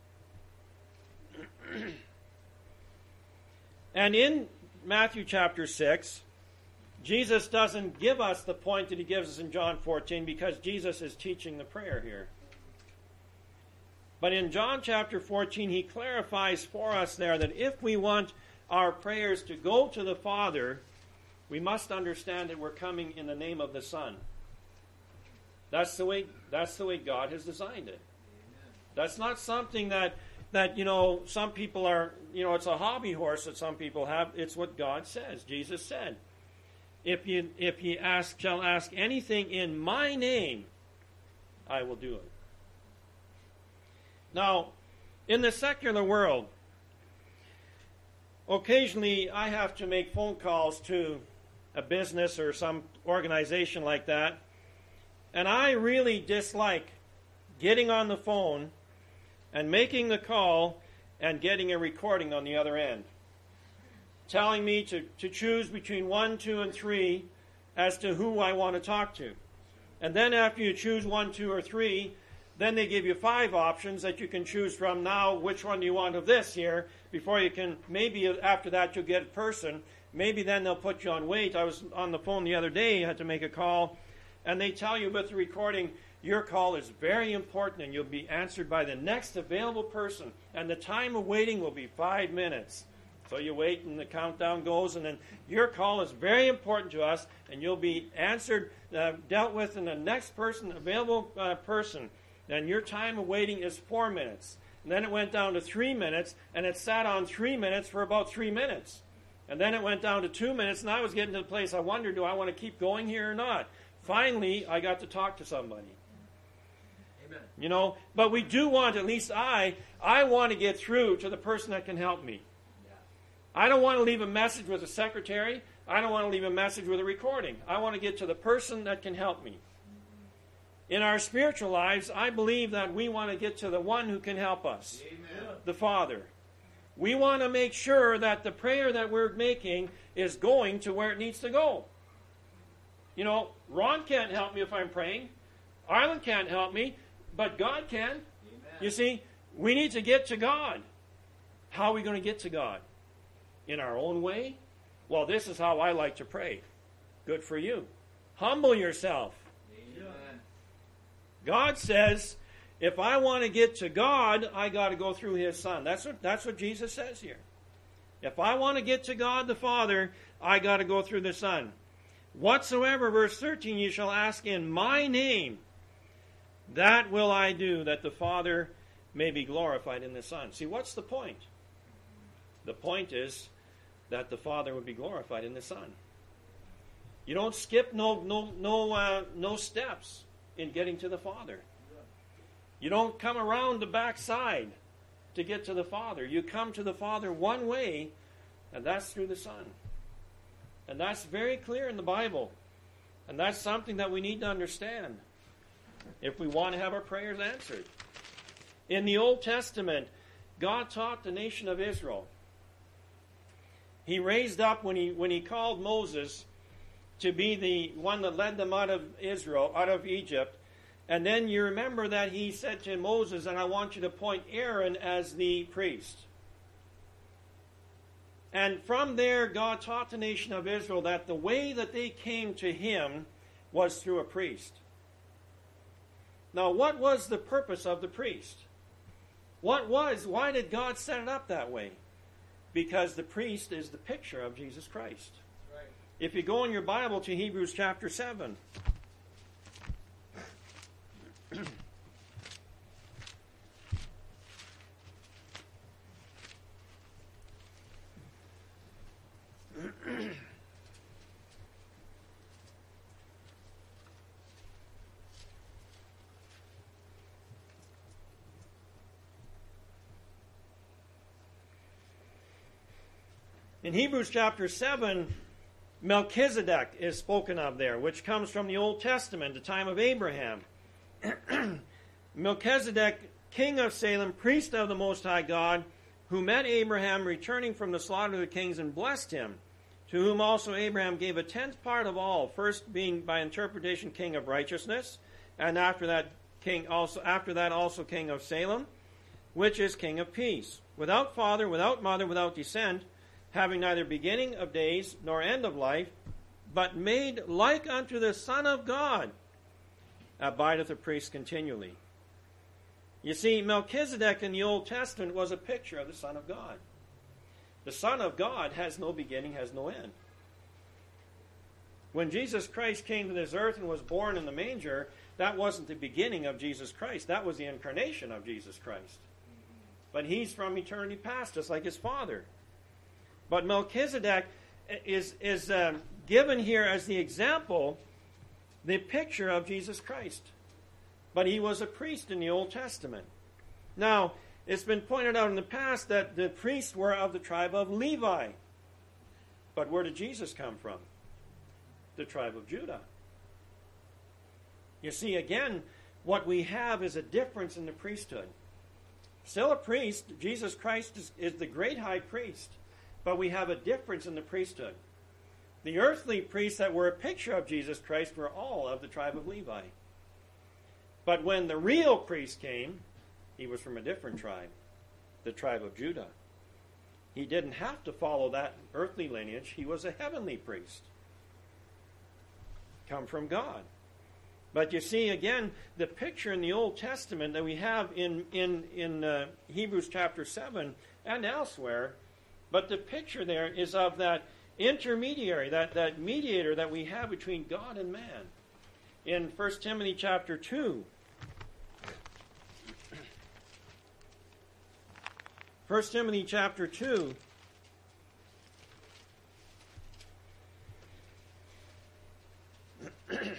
And in Matthew chapter six, Jesus doesn't give us the point that He gives us in John fourteen because Jesus is teaching the prayer here. But in John chapter fourteen, He clarifies for us there that if we want our prayers to go to the Father, we must understand that we're coming in the name of the Son. That's the way, that's the way God has designed it. Amen. That's not something that, that, you know, some people are, you know, it's a hobby horse that some people have. It's what God says. Jesus said, if you, if you ask, shall ask anything in my name, I will do it. Now, in the secular world, occasionally I have to make phone calls to a business or some organization like that, and I really dislike getting on the phone and making the call and getting a recording on the other end, telling me to, to choose between one, two, and three as to who I want to talk to. And then after you choose one, two, or three, then they give you five options that you can choose from. Now, which one do you want of this here? Before you can, maybe after that you'll get a person. Maybe then they'll put you on wait. I was on the phone the other day, had to make a call, and they tell you with the recording, your call is very important and you'll be answered by the next available person. And the time of waiting will be five minutes. So you wait and the countdown goes, and then your call is very important to us and you'll be answered, uh, dealt with in the next person, available uh, person. And your time of waiting is four minutes. And then it went down to three minutes, and it sat on three minutes for about three minutes. And then it went down to two minutes, and I was getting to the place I wondered, do I want to keep going here or not? Finally, I got to talk to somebody. Amen. You know, but we do want, at least I, I want to get through to the person that can help me. Yeah. I don't want to leave a message with a secretary. I don't want to leave a message with a recording. I want to get to the person that can help me. In our spiritual lives, I believe that we want to get to the one who can help us, Amen. The Father. We want to make sure that the prayer that we're making is going to where it needs to go. You know, Ron can't help me if I'm praying. Arlen can't help me, but God can. Amen. You see, we need to get to God. How are we going to get to God? In our own way? Well, this is how I like to pray. Good for you. Humble yourself. Amen. God says, if I want to get to God, I got to go through His Son. That's what, that's what Jesus says here. If I want to get to God the Father, I got to go through the Son. Whatsoever, verse thirteen, you shall ask in my name, that will I do, that the Father may be glorified in the Son. See, what's the point? The point is that the Father would be glorified in the Son. You don't skip no no no uh, no steps in getting to the Father. You don't come around the backside to get to the Father. You come to the Father one way, and that's through the Son. And that's very clear in the Bible. And that's something that we need to understand if we want to have our prayers answered. In the Old Testament, God taught the nation of Israel. He raised up, when he, when he called Moses to be the one that led them out of Israel, out of Egypt. And then you remember that he said to Moses, and I want you to appoint Aaron as the priest. And from there, God taught the nation of Israel that the way that they came to him was through a priest. Now, what was the purpose of the priest? What was, why did God set it up that way? Because the priest is the picture of Jesus Christ. Right. If you go in your Bible to Hebrews chapter seven. In Hebrews chapter seven, Melchizedek is spoken of there, which comes from the Old Testament, the time of Abraham. Melchizedek, king of Salem, priest of the Most High God, who met Abraham returning from the slaughter of the kings and blessed him, to whom also Abraham gave a tenth part of all, first being by interpretation king of righteousness, and after that king also after that also king of Salem, which is king of peace, without father, without mother, without descent, having neither beginning of days nor end of life, but made like unto the Son of God, abideth a priest continually. You see, Melchizedek in the Old Testament was a picture of the Son of God. The Son of God has no beginning, has no end. When Jesus Christ came to this earth and was born in the manger, that wasn't the beginning of Jesus Christ. That was the incarnation of Jesus Christ. But he's from eternity past, just like his Father. But Melchizedek is, is um, given here as the example, the picture of Jesus Christ. But he was a priest in the Old Testament. Now, it's been pointed out in the past that the priests were of the tribe of Levi. But where did Jesus come from? The tribe of Judah. You see, again, what we have is a difference in the priesthood. Still a priest, Jesus Christ is, is the great high priest. But we have a difference in the priesthood. The earthly priests that were a picture of Jesus Christ were all of the tribe of Levi. But when the real priest came, he was from a different tribe, the tribe of Judah. He didn't have to follow that earthly lineage. He was a heavenly priest, come from God. But you see, again, the picture in the Old Testament that we have in, in, in uh, Hebrews chapter seven and elsewhere, but the picture there is of that intermediary, that, that mediator that we have between God and man. In First Timothy chapter two, First Timothy chapter two, it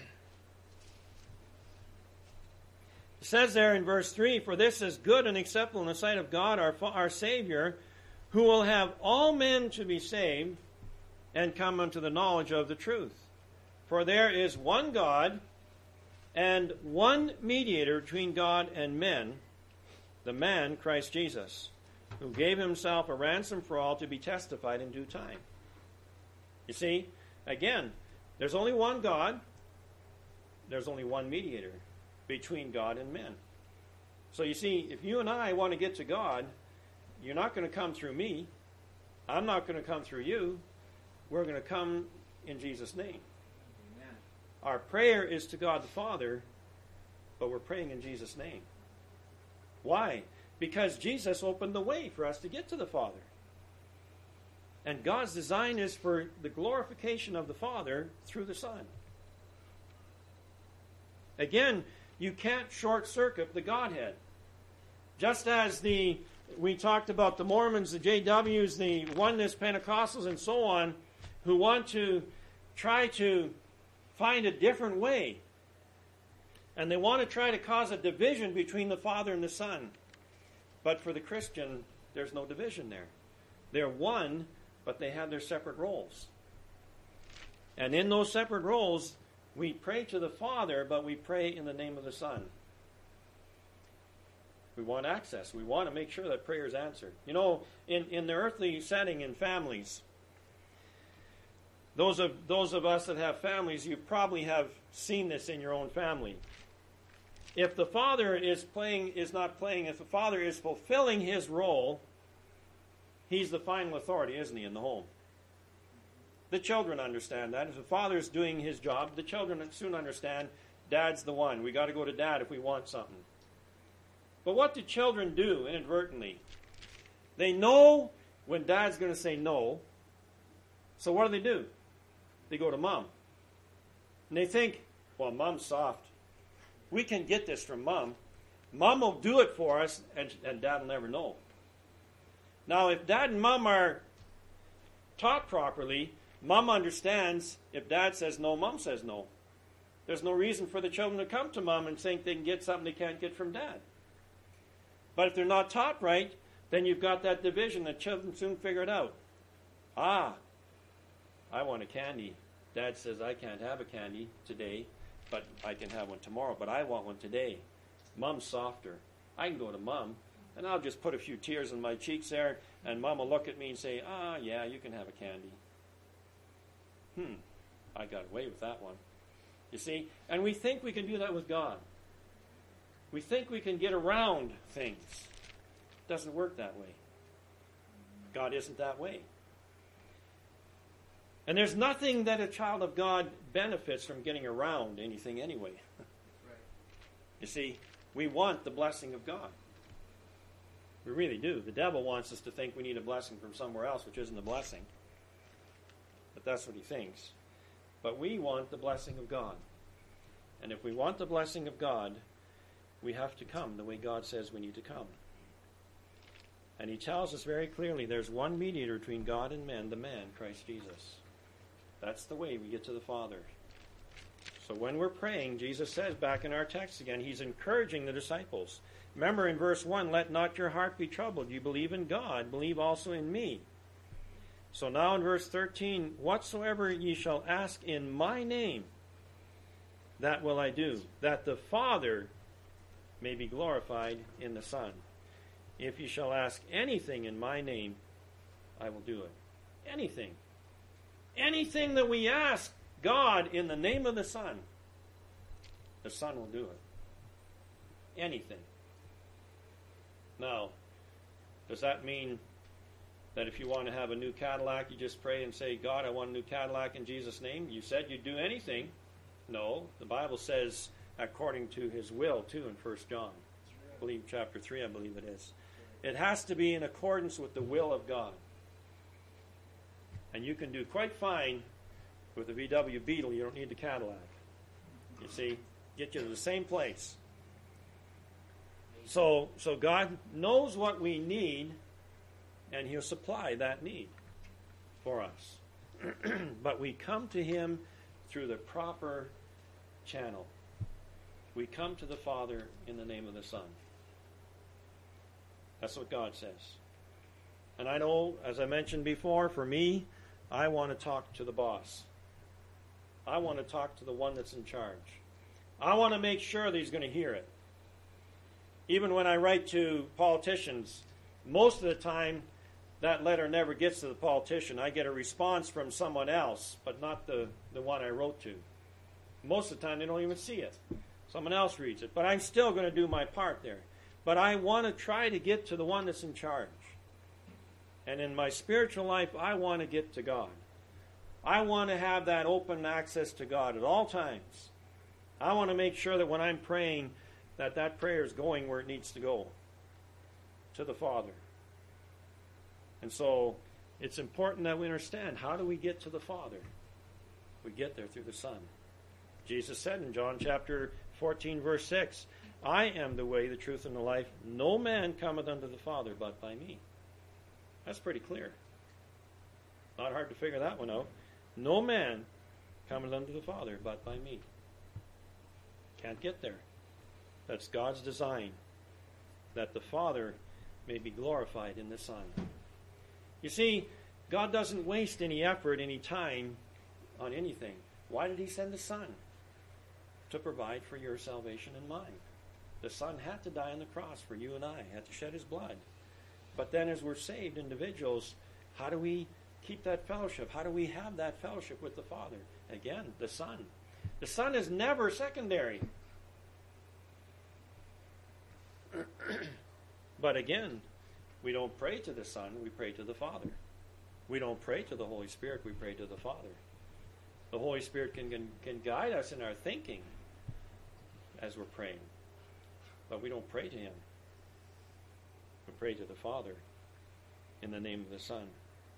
says there in verse three, "For this is good and acceptable in the sight of God our, our Savior, who will have all men to be saved and come unto the knowledge of the truth. For there is one God and one mediator between God and men, the man Christ Jesus, who gave himself a ransom for all to be testified in due time." You see, again, there's only one God, there's only one mediator between God and men. So you see, if you and I want to get to God, you're not going to come through me. I'm not going to come through you. We're going to come in Jesus' name. Amen. Our prayer is to God the Father, but we're praying in Jesus' name. Why? Because Jesus opened the way for us to get to the Father. And God's design is for the glorification of the Father through the Son. Again, you can't short-circuit the Godhead. Just as the we talked about the Mormons, the J Ws, the Oneness Pentecostals, and so on, who want to try to find a different way. And they want to try to cause a division between the Father and the Son. But for the Christian, there's no division there. They're one, but they have their separate roles. And in those separate roles, we pray to the Father, but we pray in the name of the Son. We want access. We want to make sure that prayer is answered. You know, in, in the earthly setting in families, those of those of us that have families, you probably have seen this in your own family. If the father is playing, is not playing, if the father is fulfilling his role, he's the final authority, isn't he, in the home? The children understand that. If the father is doing his job, the children soon understand Dad's the one. We got to go to Dad if we want something. But what do children do inadvertently? They know when Dad's going to say no. So what do they do? They go to Mom. And they think, well, Mom's soft. We can get this from Mom. Mom will do it for us, and, and Dad will never know. Now, if Dad and Mom are taught properly, Mom understands if Dad says no, Mom says no. There's no reason for the children to come to Mom and think they can get something they can't get from Dad. But if they're not taught right, then you've got that division that children soon figure it out. Ah, I want a candy. Dad says I can't have a candy today, but I can have one tomorrow, but I want one today. Mom's softer. I can go to Mom, and I'll just put a few tears in my cheeks there, and Mom will look at me and say, ah, yeah, you can have a candy. Hmm, I got away with that one. You see? And we think we can do that with God. We think we can get around things. It doesn't work that way. God isn't that way. And there's nothing that a child of God benefits from getting around anything anyway. Right. You see, we want the blessing of God. We really do. The devil wants us to think we need a blessing from somewhere else, which isn't a blessing. But that's what he thinks. But we want the blessing of God. And if we want the blessing of God, we have to come the way God says we need to come. And he tells us very clearly there's one mediator between God and men, the man, Christ Jesus. That's the way we get to the Father. So when we're praying, Jesus says back in our text again, he's encouraging the disciples. Remember in verse one, let not your heart be troubled. You believe in God, believe also in me. So now in verse thirteen, whatsoever ye shall ask in my name, that will I do, that the Father may be glorified in the Son. If ye shall ask anything in my name, I will do it. Anything. Anything that we ask God in the name of the Son, the Son will do it. Anything. Now, does that mean that if you want to have a new Cadillac, you just pray and say, God, I want a new Cadillac in Jesus' name? You said you'd do anything. No, the Bible says according to his will, too, in First John. I believe chapter three, I believe it is. It has to be in accordance with the will of God. And you can do quite fine with a V W Beetle. You don't need the Cadillac. You see? Get you to the same place. So, so God knows what we need, and he'll supply that need for us. But we come to him through the proper channel. We come to the Father in the name of the Son. That's what God says. And I know, as I mentioned before, for me, I want to talk to the boss. I want to talk to the one that's in charge. I want to make sure that he's going to hear it. Even when I write to politicians, most of the time that letter never gets to the politician. I get a response from someone else, but not the, the one I wrote to. Most of the time they don't even see it. Someone else reads it. But I'm still going to do my part there. But I want to try to get to the one that's in charge. And in my spiritual life, I want to get to God. I want to have that open access to God at all times. I want to make sure that when I'm praying, that that prayer is going where it needs to go, to the Father. And so it's important that we understand, how do we get to the Father? We get there through the Son. Jesus said in John chapter fourteen, verse six, I am the way, the truth, and the life. No man cometh unto the Father but by me. That's pretty clear. Not hard to figure that one out. No man cometh unto the Father but by me. Can't get there. That's God's design, that the Father may be glorified in the Son. You see, God doesn't waste any effort, any time on anything. Why did he send the Son? To provide for your salvation and mine. The Son had to die on the cross for you and I, had to shed his blood. But then as we're saved individuals, how do we keep that fellowship? How do we have that fellowship with the Father? Again, the Son. The Son is never secondary. But again, we don't pray to the Son, we pray to the Father. We don't pray to the Holy Spirit, we pray to the Father. The Holy Spirit can, can, can guide us in our thinking, as we're praying. But we don't pray to him. We pray to the Father in the name of the Son.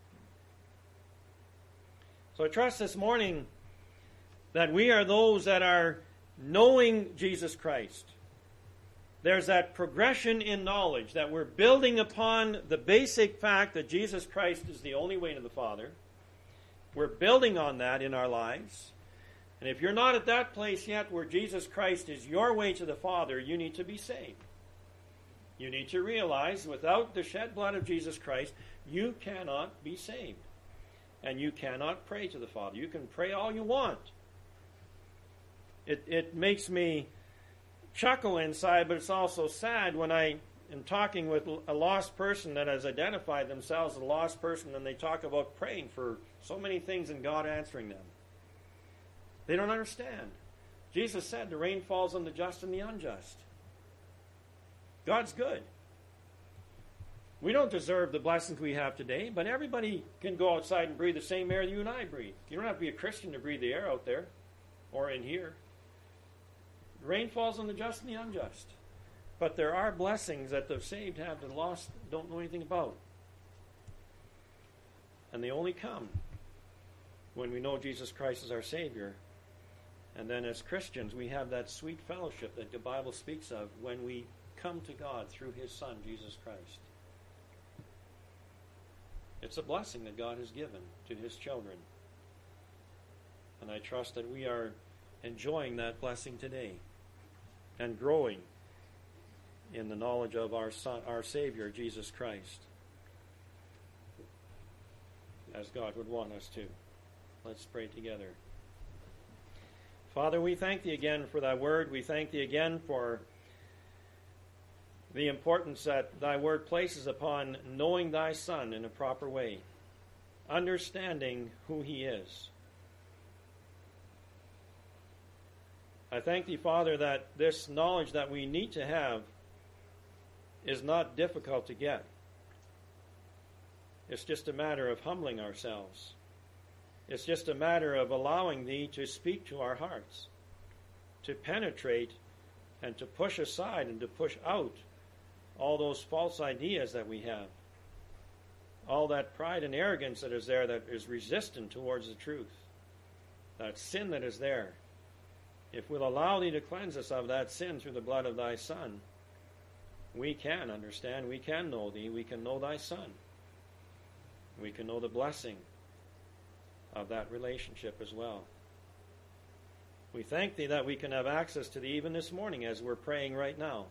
So I trust this morning that we are those that are knowing Jesus Christ. There's that progression in knowledge, that we're building upon the basic fact that Jesus Christ is the only way to the Father. We're building on that in our lives. And if you're not at that place yet where Jesus Christ is your way to the Father, you need to be saved. You need to realize without the shed blood of Jesus Christ, you cannot be saved. And you cannot pray to the Father. You can pray all you want. It, it makes me chuckle inside, but it's also sad when I am talking with a lost person that has identified themselves as a lost person, and they talk about praying for so many things and God answering them. They don't understand. Jesus said the rain falls on the just and the unjust. God's good. We don't deserve the blessings we have today, but everybody can go outside and breathe the same air that you and I breathe. You don't have to be a Christian to breathe the air out there or in here. The rain falls on the just and the unjust. But there are blessings that the saved have that the lost don't know anything about. And they only come when we know Jesus Christ is our Savior. And then as Christians, we have that sweet fellowship that the Bible speaks of when we come to God through his Son, Jesus Christ. It's a blessing that God has given to his children. And I trust that we are enjoying that blessing today and growing in the knowledge of our Son, our Savior, Jesus Christ, as God would want us to. Let's pray together. Father, we thank thee again for thy word. We thank thee again for the importance that thy word places upon knowing thy Son in a proper way, understanding who he is. I thank thee, Father, that this knowledge that we need to have is not difficult to get. It's just a matter of humbling ourselves. It's just a matter of allowing thee to speak to our hearts, to penetrate and to push aside and to push out all those false ideas that we have, all that pride and arrogance that is there that is resistant towards the truth, that sin that is there. If we'll allow thee to cleanse us of that sin through the blood of thy Son, we can understand, we can know thee, we can know thy Son. We can know the blessing of that relationship as well. We thank thee that we can have access to thee even this morning as we're praying right now.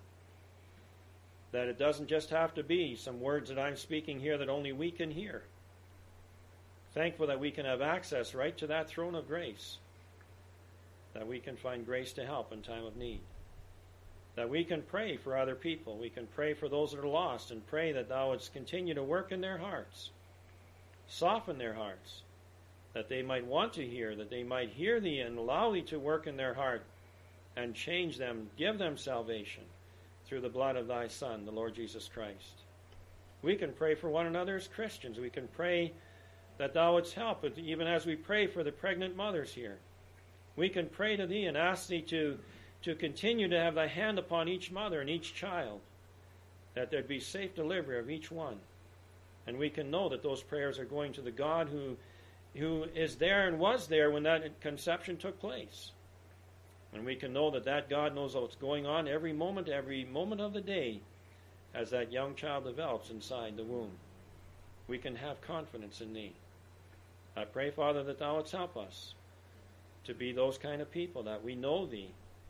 That it doesn't just have to be some words that I'm speaking here that only we can hear. Thankful that we can have access right to that throne of grace. That we can find grace to help in time of need. That we can pray for other people. We can pray for those that are lost and pray that thou wouldst continue to work in their hearts. Soften their hearts. That they might want to hear, that they might hear thee and allow thee to work in their heart and change them, give them salvation through the blood of thy Son, the Lord Jesus Christ. We can pray for one another as Christians. We can pray that thou wouldst help, even as we pray for the pregnant mothers here. We can pray to thee and ask thee to, to continue to have thy hand upon each mother and each child, that there'd be safe delivery of each one. And we can know that those prayers are going to the God who, who is there and was there when that conception took place. And we can know that that God knows what's going on every moment, every moment of the day as that young child develops inside the womb. We can have confidence in thee. I pray, Father, that thou wouldst help us to be those kind of people, that we know thee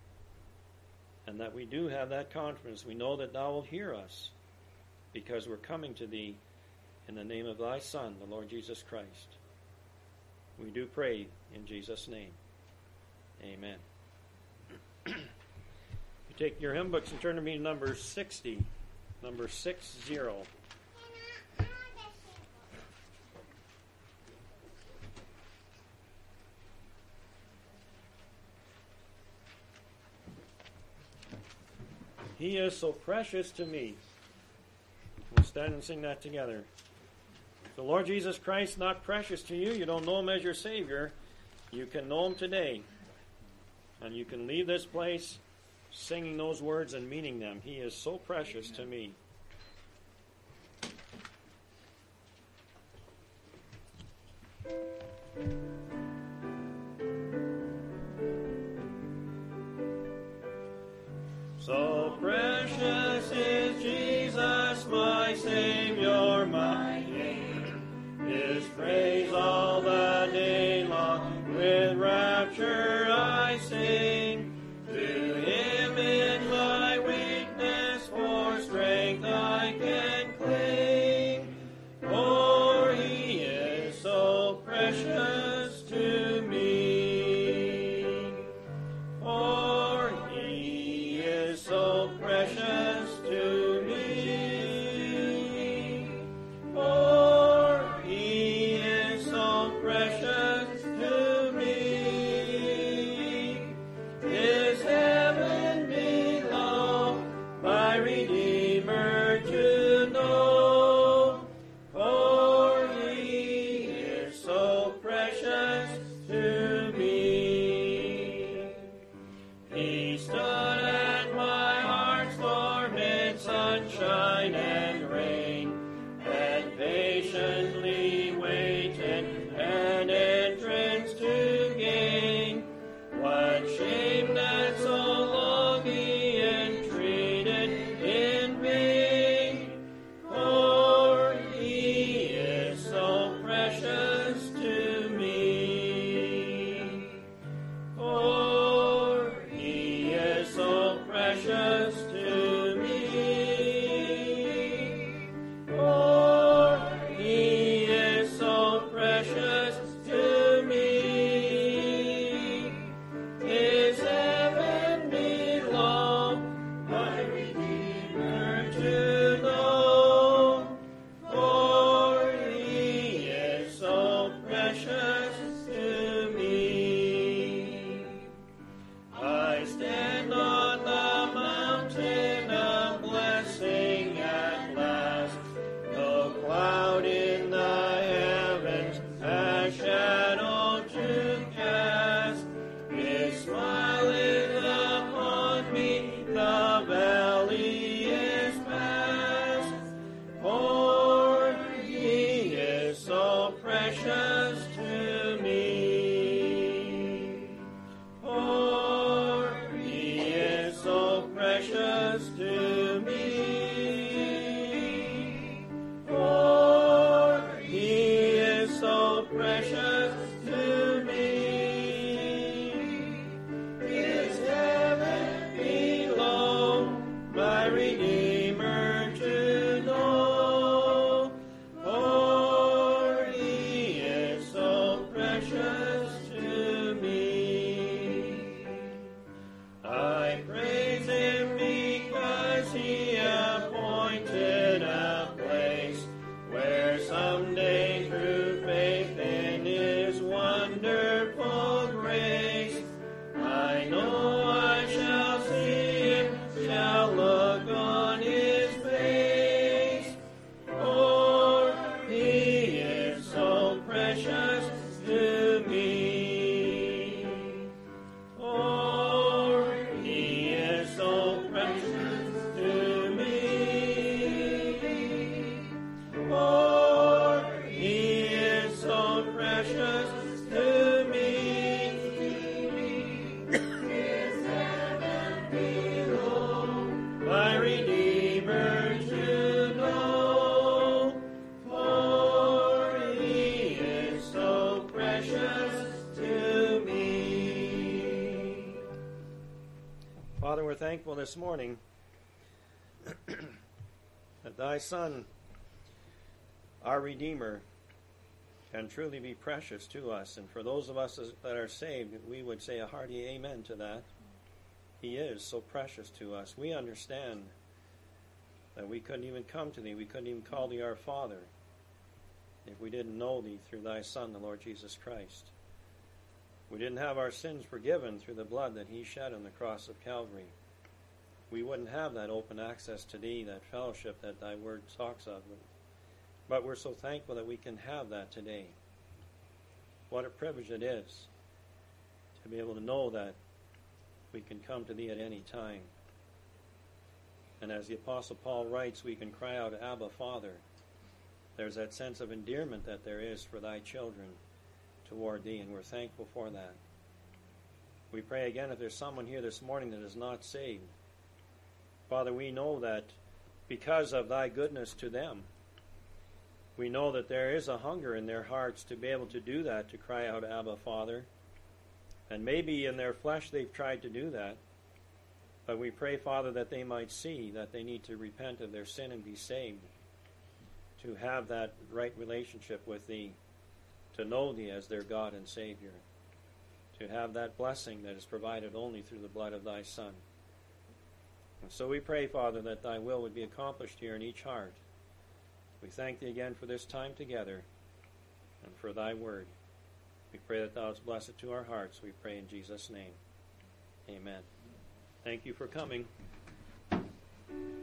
and that we do have that confidence. We know that thou wilt hear us because we're coming to thee in the name of thy Son, the Lord Jesus Christ. We do pray in Jesus' name. Amen. You take your hymn books and turn to me to number sixty. Number six zero. He is so precious to me. We'll stand and sing that together. If the Lord Jesus Christ not precious to you, you don't know him as your Savior, you can know him today. And you can leave this place singing those words and meaning them. He is so precious to me. So precious is Jesus, my Savior, my King. His praise all the day long, with rapture I sing. To Him in my weakness for strength I can cling. For He is so precious to me. For He is so precious to me. For He is so precious to me. His heaven below, my Redeemer to know. For He is so precious to me. He stood at my heart's storm in sunshine and rain, and patiently waited an entrance to gain. What shame that so long He entreated in vain. For He is so precious to me. For He is so precious to me. For He is so precious to me. His heaven below, my Redeemer to know. For He is so precious to me. I stand on the mountain of blessing at last. No cloud in the heavens a shadow to cast. His smile is upon me, the valley is past. For He is so precious to me. For He is so precious to me. For He is so precious to me. His heaven below, my Redeemer to know. For He is so precious to me. I praise Him because He appointed a place where someday through faith in His wonderful grace, I know I shall see Him, shall look on His face. For He is so precious to me. For He is so precious to me. For He is so precious to me. His heaven below, my Redeemer to know. For He is so precious to me. Father, we're thankful this morning that Thy Son, our Redeemer, can truly be precious to us. And for those of us that are saved, we would say a hearty amen to that. He is so precious to us. We understand that we couldn't even come to Thee, we couldn't even call Thee our Father if we didn't know Thee through Thy Son, the Lord Jesus Christ. We didn't have our sins forgiven through the blood that He shed on the cross of Calvary. We wouldn't have that open access to Thee, that fellowship that Thy Word talks of. But we're so thankful that we can have that today. What a privilege it is to be able to know that we can come to thee at any time. And as the Apostle Paul writes, we can cry out, Abba, Father. There's that sense of endearment that there is for thy children toward thee, and we're thankful for that. We pray again if there's someone here this morning that is not saved. Father, we know that because of thy goodness to them, we know that there is a hunger in their hearts to be able to do that, to cry out, Abba, Father. And maybe in their flesh they've tried to do that. But we pray, Father, that they might see that they need to repent of their sin and be saved, to have that right relationship with thee, to know thee as their God and Savior, to have that blessing that is provided only through the blood of thy Son. And so we pray, Father, that thy will would be accomplished here in each heart. We thank thee again for this time together and for thy word. We pray that thou hast blessed it to our hearts. We pray in Jesus' name. Amen. Thank you for coming.